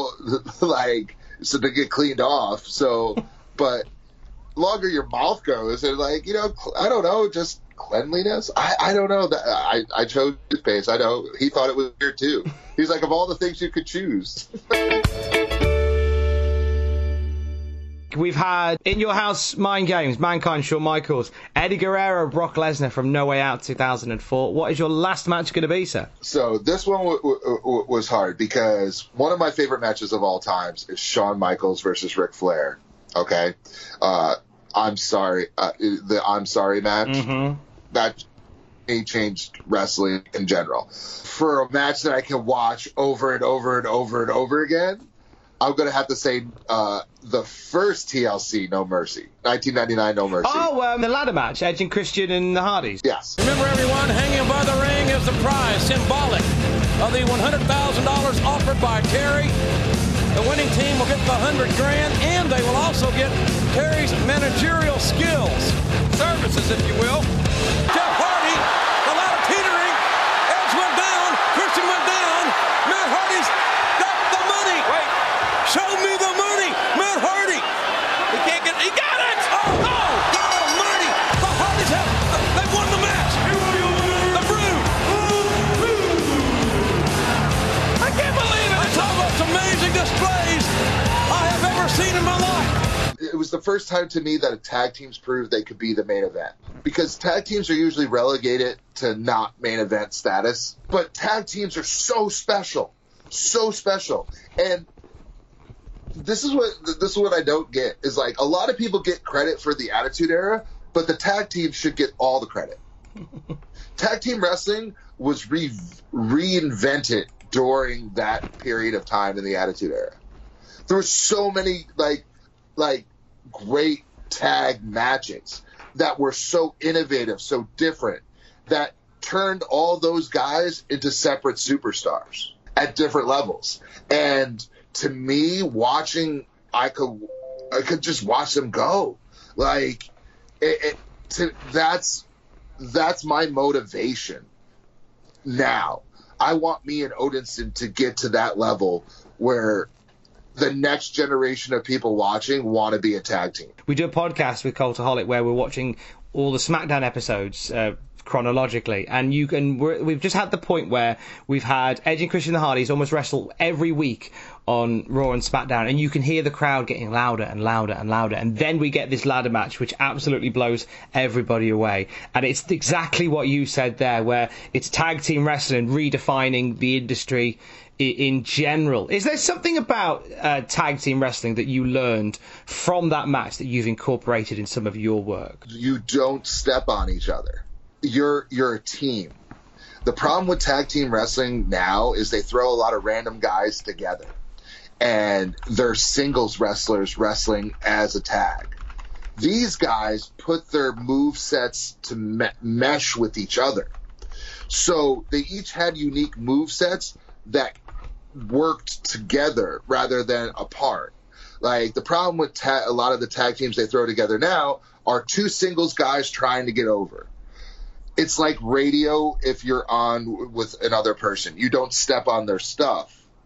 so to get cleaned off. So, but longer your mouth goes, and I don't know, just cleanliness. I don't know that I chose toothpaste. I know he thought it was weird too. He's like, of all the things you could choose. We've had In Your House, Mind Games, Mankind, Shawn Michaels, Eddie Guerrero, Brock Lesnar from No Way Out 2004. What is your last match going to be, sir? So this one was hard because one of my favorite matches of all times is Shawn Michaels versus Ric Flair. Okay? I'm sorry. The I'm sorry match. Mm-hmm. That changed wrestling in general. For a match that I can watch over and over and over and over again, I'm going to have to say the first TLC, No Mercy. 1999, No Mercy. Oh, the ladder match, Edge and Christian and the Hardys. Yes. Remember, everyone, hanging above the ring is the prize, symbolic of the $100,000 offered by Terry. The winning team will get the $100,000, and they will also get Terry's managerial skills. Services, if you will. Jeff Hardy, the ladder teetering. Edge went down. Christian went down. Matt Hardy's got the money. Wait. Show me the money. Matt Hardy. He can't get. He got it. Oh, God almighty. The Hardys they've won the match. The Brood. I can't believe it. It's one of the most amazing displays I have ever seen in my life. It was the first time to me that tag teams proved they could be the main event. Because tag teams are usually relegated to not main event status. But tag teams are so special. So special. And this is what I don't get, is a lot of people get credit for the Attitude Era, but the tag team should get all the credit. Tag team wrestling was reinvented during that period of time in the Attitude Era. There were so many great tag matches that were so innovative, so different, that turned all those guys into separate superstars at different levels. And to me, I could just watch them go. That's my motivation now. I want me and Odinson to get to that level where the next generation of people watching want to be a tag team. We do a podcast with Cultaholic where we're watching all the SmackDown episodes chronologically, and we've just had the point where we've had Edge and Christian the Hardys almost wrestle every week on Raw and SmackDown, and you can hear the crowd getting louder and louder and louder, and then we get this ladder match which absolutely blows everybody away. And it's exactly what you said there, where it's tag team wrestling redefining the industry in general. Is there something about tag team wrestling that you learned from that match that you've incorporated in some of your work? You don't step on each other. You're a team. The problem with tag team wrestling now is they throw a lot of random guys together, and they're singles wrestlers wrestling as a tag. These guys put their move sets to mesh with each other. So they each had unique move sets that worked together rather than apart. The problem with a lot of the tag teams they throw together now are two singles guys trying to get over. It's like radio if you're on with another person. You don't step on their stuff.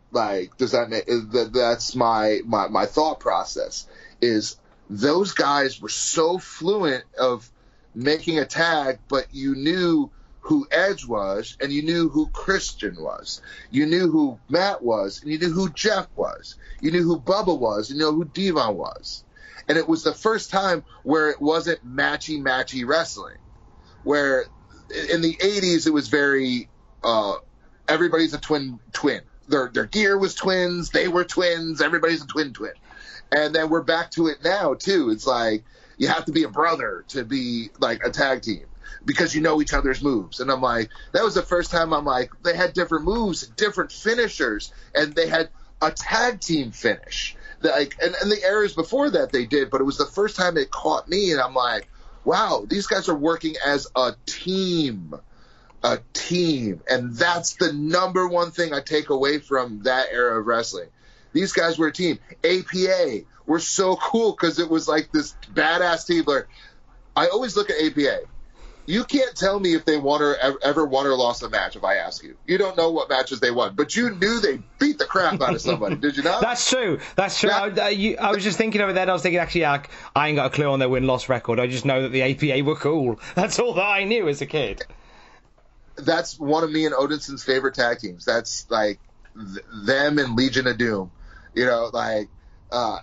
Like, does that make that's my thought process is those guys were so fluent of making a tag, but you knew who Edge was, and you knew who Christian was. You knew who Matt was, and you knew who Jeff was. You knew who Bubba was, and you know who Devon was. And it was the first time where it wasn't matchy wrestling, where in the 80s it was very everybody's a twin. Their gear was twins, they were twins, everybody's a twin. And then we're back to it now too. It's like you have to be a brother to be like a tag team because you know each other's moves. And I'm like, that was the first time I'm like, they had different moves, different finishers, and they had a tag team finish. Like, and the eras before that they did, but it was the first time it caught me, and I'm like, wow, these guys are working as a team. And that's the number one thing I take away from that era of wrestling. These guys were a team. APA were so cool because it was like this badass team. I always look at APA. You can't tell me if they won or ever won or lost a match if I ask you. You don't know what matches they won, but you knew they beat the crap out of somebody, did you not? That's true. Yeah. I was just thinking of it then. I was thinking, actually, I ain't got a clue on their win-loss record. I just know that the APA were cool. That's all that I knew as a kid. That's one of me and Odinson's favorite tag teams. That's like them and Legion of Doom. You know, like or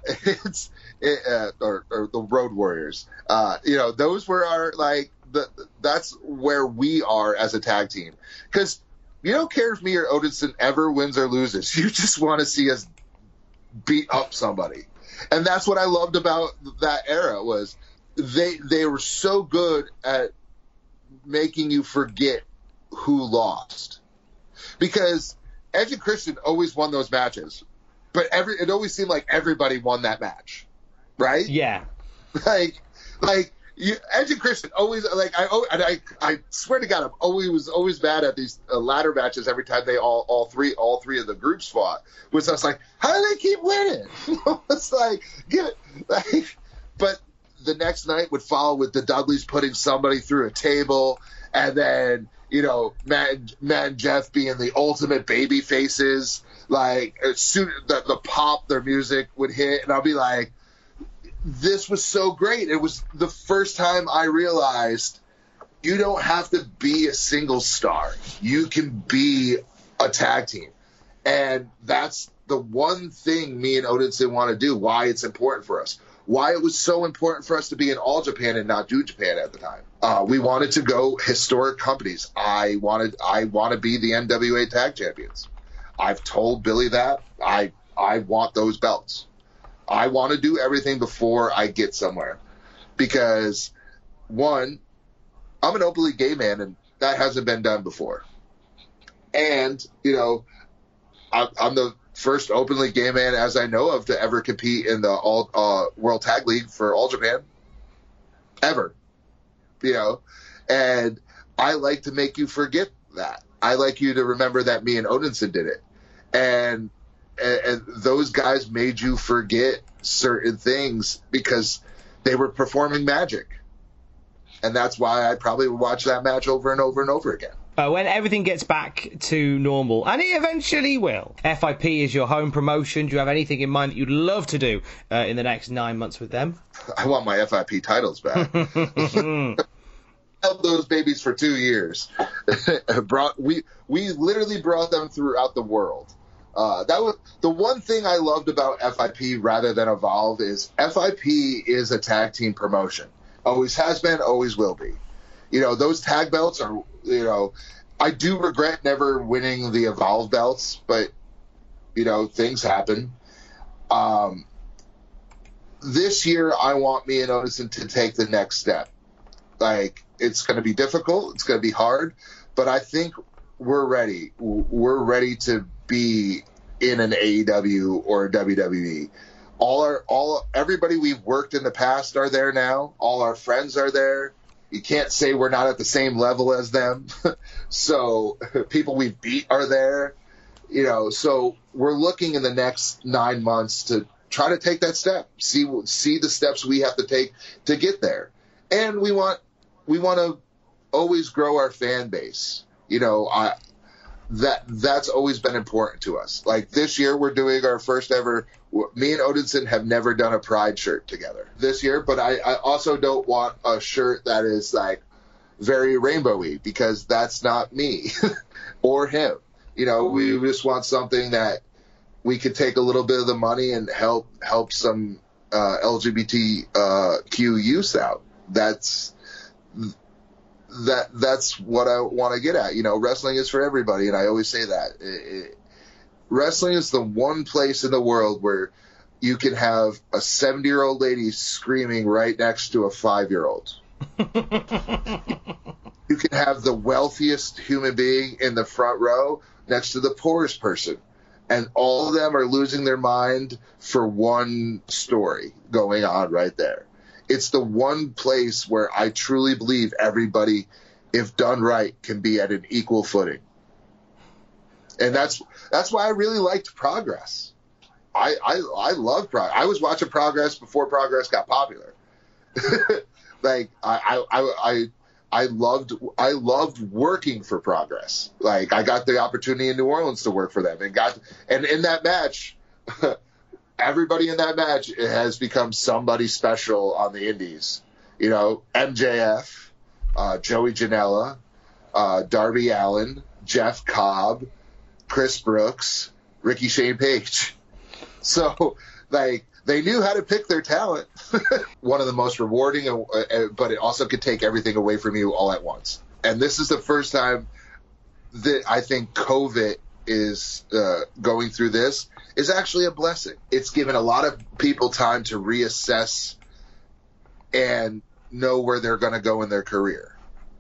the Road Warriors. You know, those were our like. That's where we are as a tag team, because you don't care if me or Odinson ever wins or loses. You just want to see us beat up somebody, and that's what I loved about that era was they were so good at making you forget who lost, because Edge and Christian always won those matches, but it always seemed like everybody won that match, right? Yeah, like. Edge and Christian always like I swear to God I'm always bad at these ladder matches every time they all three of the groups fought. Was I was like, how do they keep winning? It's like but the next night would follow with the Dudleys putting somebody through a table, and then you know Matt and Jeff being the ultimate baby faces. Like as soon the pop their music would hit, and I'll be like, this was so great. It was the first time I realized you don't have to be a single star. You can be a tag team. And that's the one thing me and Odinson want to do, why it's important for us. Why it was so important for us to be in All Japan and not New Japan at the time. We wanted to go historic companies. I want to be the NWA Tag Champions. I've told Billy that. I want those belts. I want to do everything before I get somewhere, because one, I'm an openly gay man, and that hasn't been done before. And, you know, I'm the first openly gay man, as I know of, to ever compete in the World Tag League for All Japan. Ever. You know, and I like to make you forget that. I like you to remember that me and Odinson did it. And those guys made you forget certain things because they were performing magic. And that's why I probably would watch that match over and over and over again. When everything gets back to normal, and it eventually will, FIP is your home promotion. Do you have anything in mind that you'd love to do in the next 9 months with them? I want my FIP titles back. Held those babies for 2 years. We literally brought them throughout the world. That was the one thing I loved about FIP rather than Evolve is FIP is a tag team promotion. Always has been, always will be. You know, those tag belts are, you know, I do regret never winning the Evolve belts, but, you know, things happen. This year, I want me and Odinson to take the next step. Like, it's going to be difficult. It's going to be hard, but I think we're ready. We're ready to be in an AEW or a WWE. Everybody we've worked in the past are there now. All our friends are there. You can't say we're not at the same level as them. So people we've beat are there. You know, so we're looking in the next 9 months to try to take that step. See the steps we have to take to get there. And we want to always grow our fan base. You know, that's always been important to us. Like this year, we're doing our first ever. Me and Odinson have never done a Pride shirt together this year, but I also don't want a shirt that is like very rainbowy, because that's not me or him. You know, we just want something that we could take a little bit of the money and help some LGBTQ youth out. That's what I want to get at. You know, wrestling is for everybody, and I always say that. Wrestling is the one place in the world where you can have a 70-year-old lady screaming right next to a 5-year-old. You can have the wealthiest human being in the front row next to the poorest person, and all of them are losing their mind for one story going on right there. It's the one place where I truly believe everybody, if done right, can be at an equal footing. And that's why I really liked Progress. I love Progress. I was watching Progress before Progress got popular. Like I loved working for Progress. Like I got the opportunity in New Orleans to work for them, and in that match, everybody in that match has become somebody special on the indies. You know, MJF, Joey Janela, Darby Allin, Jeff Cobb, Chris Brooks, Ricky Shane Page. So, like, they knew how to pick their talent. One of the most rewarding, but it also could take everything away from you all at once. And this is the first time that I think COVID is going through this is actually a blessing. It's given a lot of people time to reassess and know where they're going to go in their career.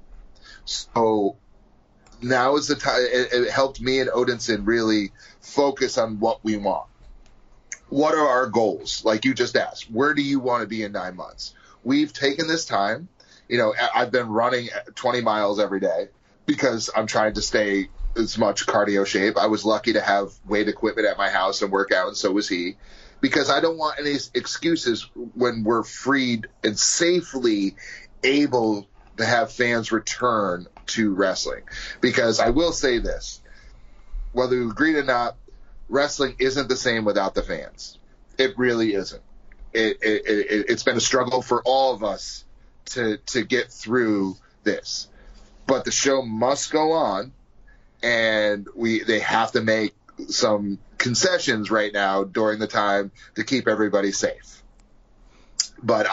So now is the time. It helped me and Odinson really focus on what we want. What are our goals? Like you just asked, where do you want to be in 9 months? We've taken this time. You know, I've been running 20 miles every day because I'm trying to stay as much cardio shape. I was lucky to have weight equipment at my house and work out, and so was he, because I don't want any excuses when we're freed and safely able to have fans return to wrestling. Because I will say this, whether you agree or not, wrestling isn't the same without the fans. It really isn't. It's been a struggle for all of us to get through this. But the show must go on, and they have to make some concessions right now during the time to keep everybody safe. But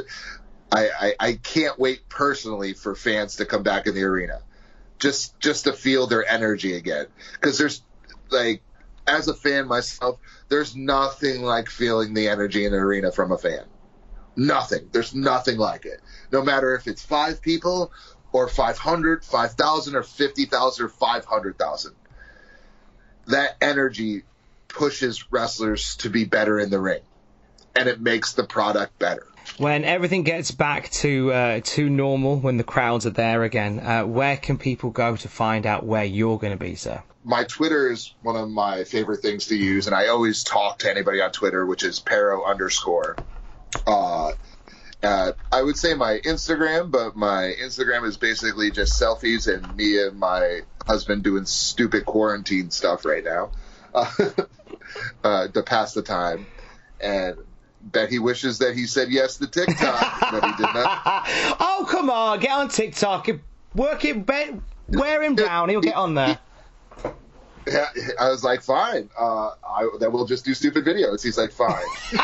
I can't wait personally for fans to come back in the arena, just to feel their energy again. Because there's, like, as a fan myself, there's nothing like feeling the energy in the arena from a fan. Nothing. There's nothing like it. No matter if it's 5 people or 500, 5,000 or 50,000 or 500,000. That energy pushes wrestlers to be better in the ring, and it makes the product better. When everything gets back to normal, when the crowds are there again, where can people go to find out where you're going to be, sir? My Twitter is one of my favorite things to use, and I always talk to anybody on Twitter, which is Pero_. I would say my Instagram, but my Instagram is basically just selfies and me and my husband doing stupid quarantine stuff right now to pass the time. And bet he wishes that he said yes to TikTok, but he did not. Oh, come on, get on TikTok. Wear him down, he'll get on there. Yeah, I was like, fine. Then we'll just do stupid videos. He's like, fine.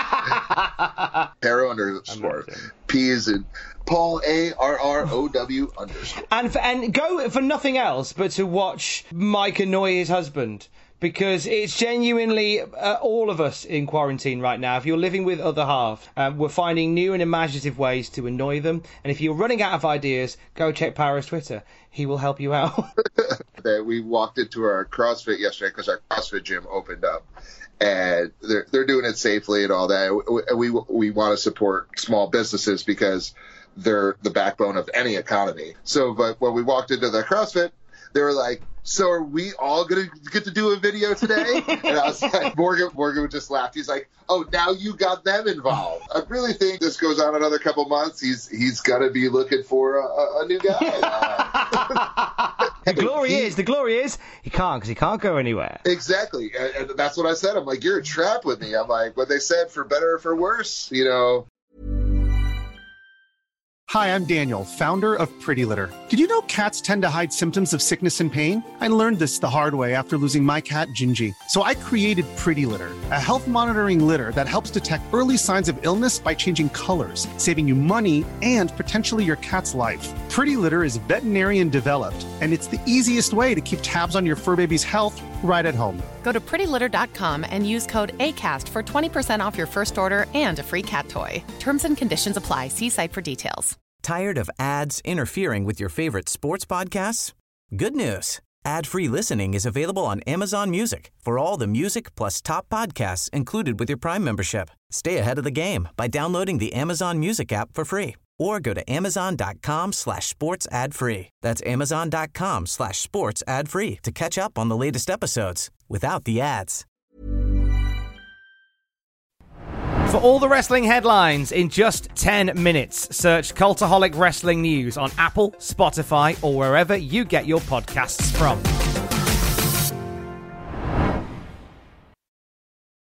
Pero_. P is in Paul ARROW_. And go for nothing else but to watch Mike annoy his husband. Because it's genuinely all of us in quarantine right now. If you're living with other half, we're finding new and imaginative ways to annoy them. And if you're running out of ideas, go check Paro's Twitter. He will help you out. We walked into our CrossFit yesterday because our CrossFit gym opened up. And they're doing it safely and all that. We want to support small businesses because they're the backbone of any economy. So, but when we walked into the CrossFit, they were like, so are we all going to get to do a video today? And I was like, Morgan would just laugh. He's like, oh, now you got them involved. I really think this goes on another couple months. He's going to be looking for a new guy. The glory is he can't, because he can't go anywhere. Exactly. And that's what I said. I'm like, you're a trap with me. I'm like, what they said, for better or for worse, you know. Hi, I'm Daniel, founder of Pretty Litter. Did you know cats tend to hide symptoms of sickness and pain? I learned this the hard way after losing my cat, Gingy. So I created Pretty Litter, a health monitoring litter that helps detect early signs of illness by changing colors, saving you money and potentially your cat's life. Pretty Litter is veterinarian developed, and it's the easiest way to keep tabs on your fur baby's health right at home. Go to prettylitter.com and use code ACAST for 20% off your first order and a free cat toy. Terms and conditions apply. See site for details. Tired of ads interfering with your favorite sports podcasts? Good news. Ad-free listening is available on Amazon Music for all the music plus top podcasts included with your Prime membership. Stay ahead of the game by downloading the Amazon Music app for free or go to amazon.com/sports ad free. That's amazon.com/sports ad free to catch up on the latest episodes without the ads. For all the wrestling headlines in just 10 minutes, search Cultaholic Wrestling News on Apple, Spotify, or wherever you get your podcasts from.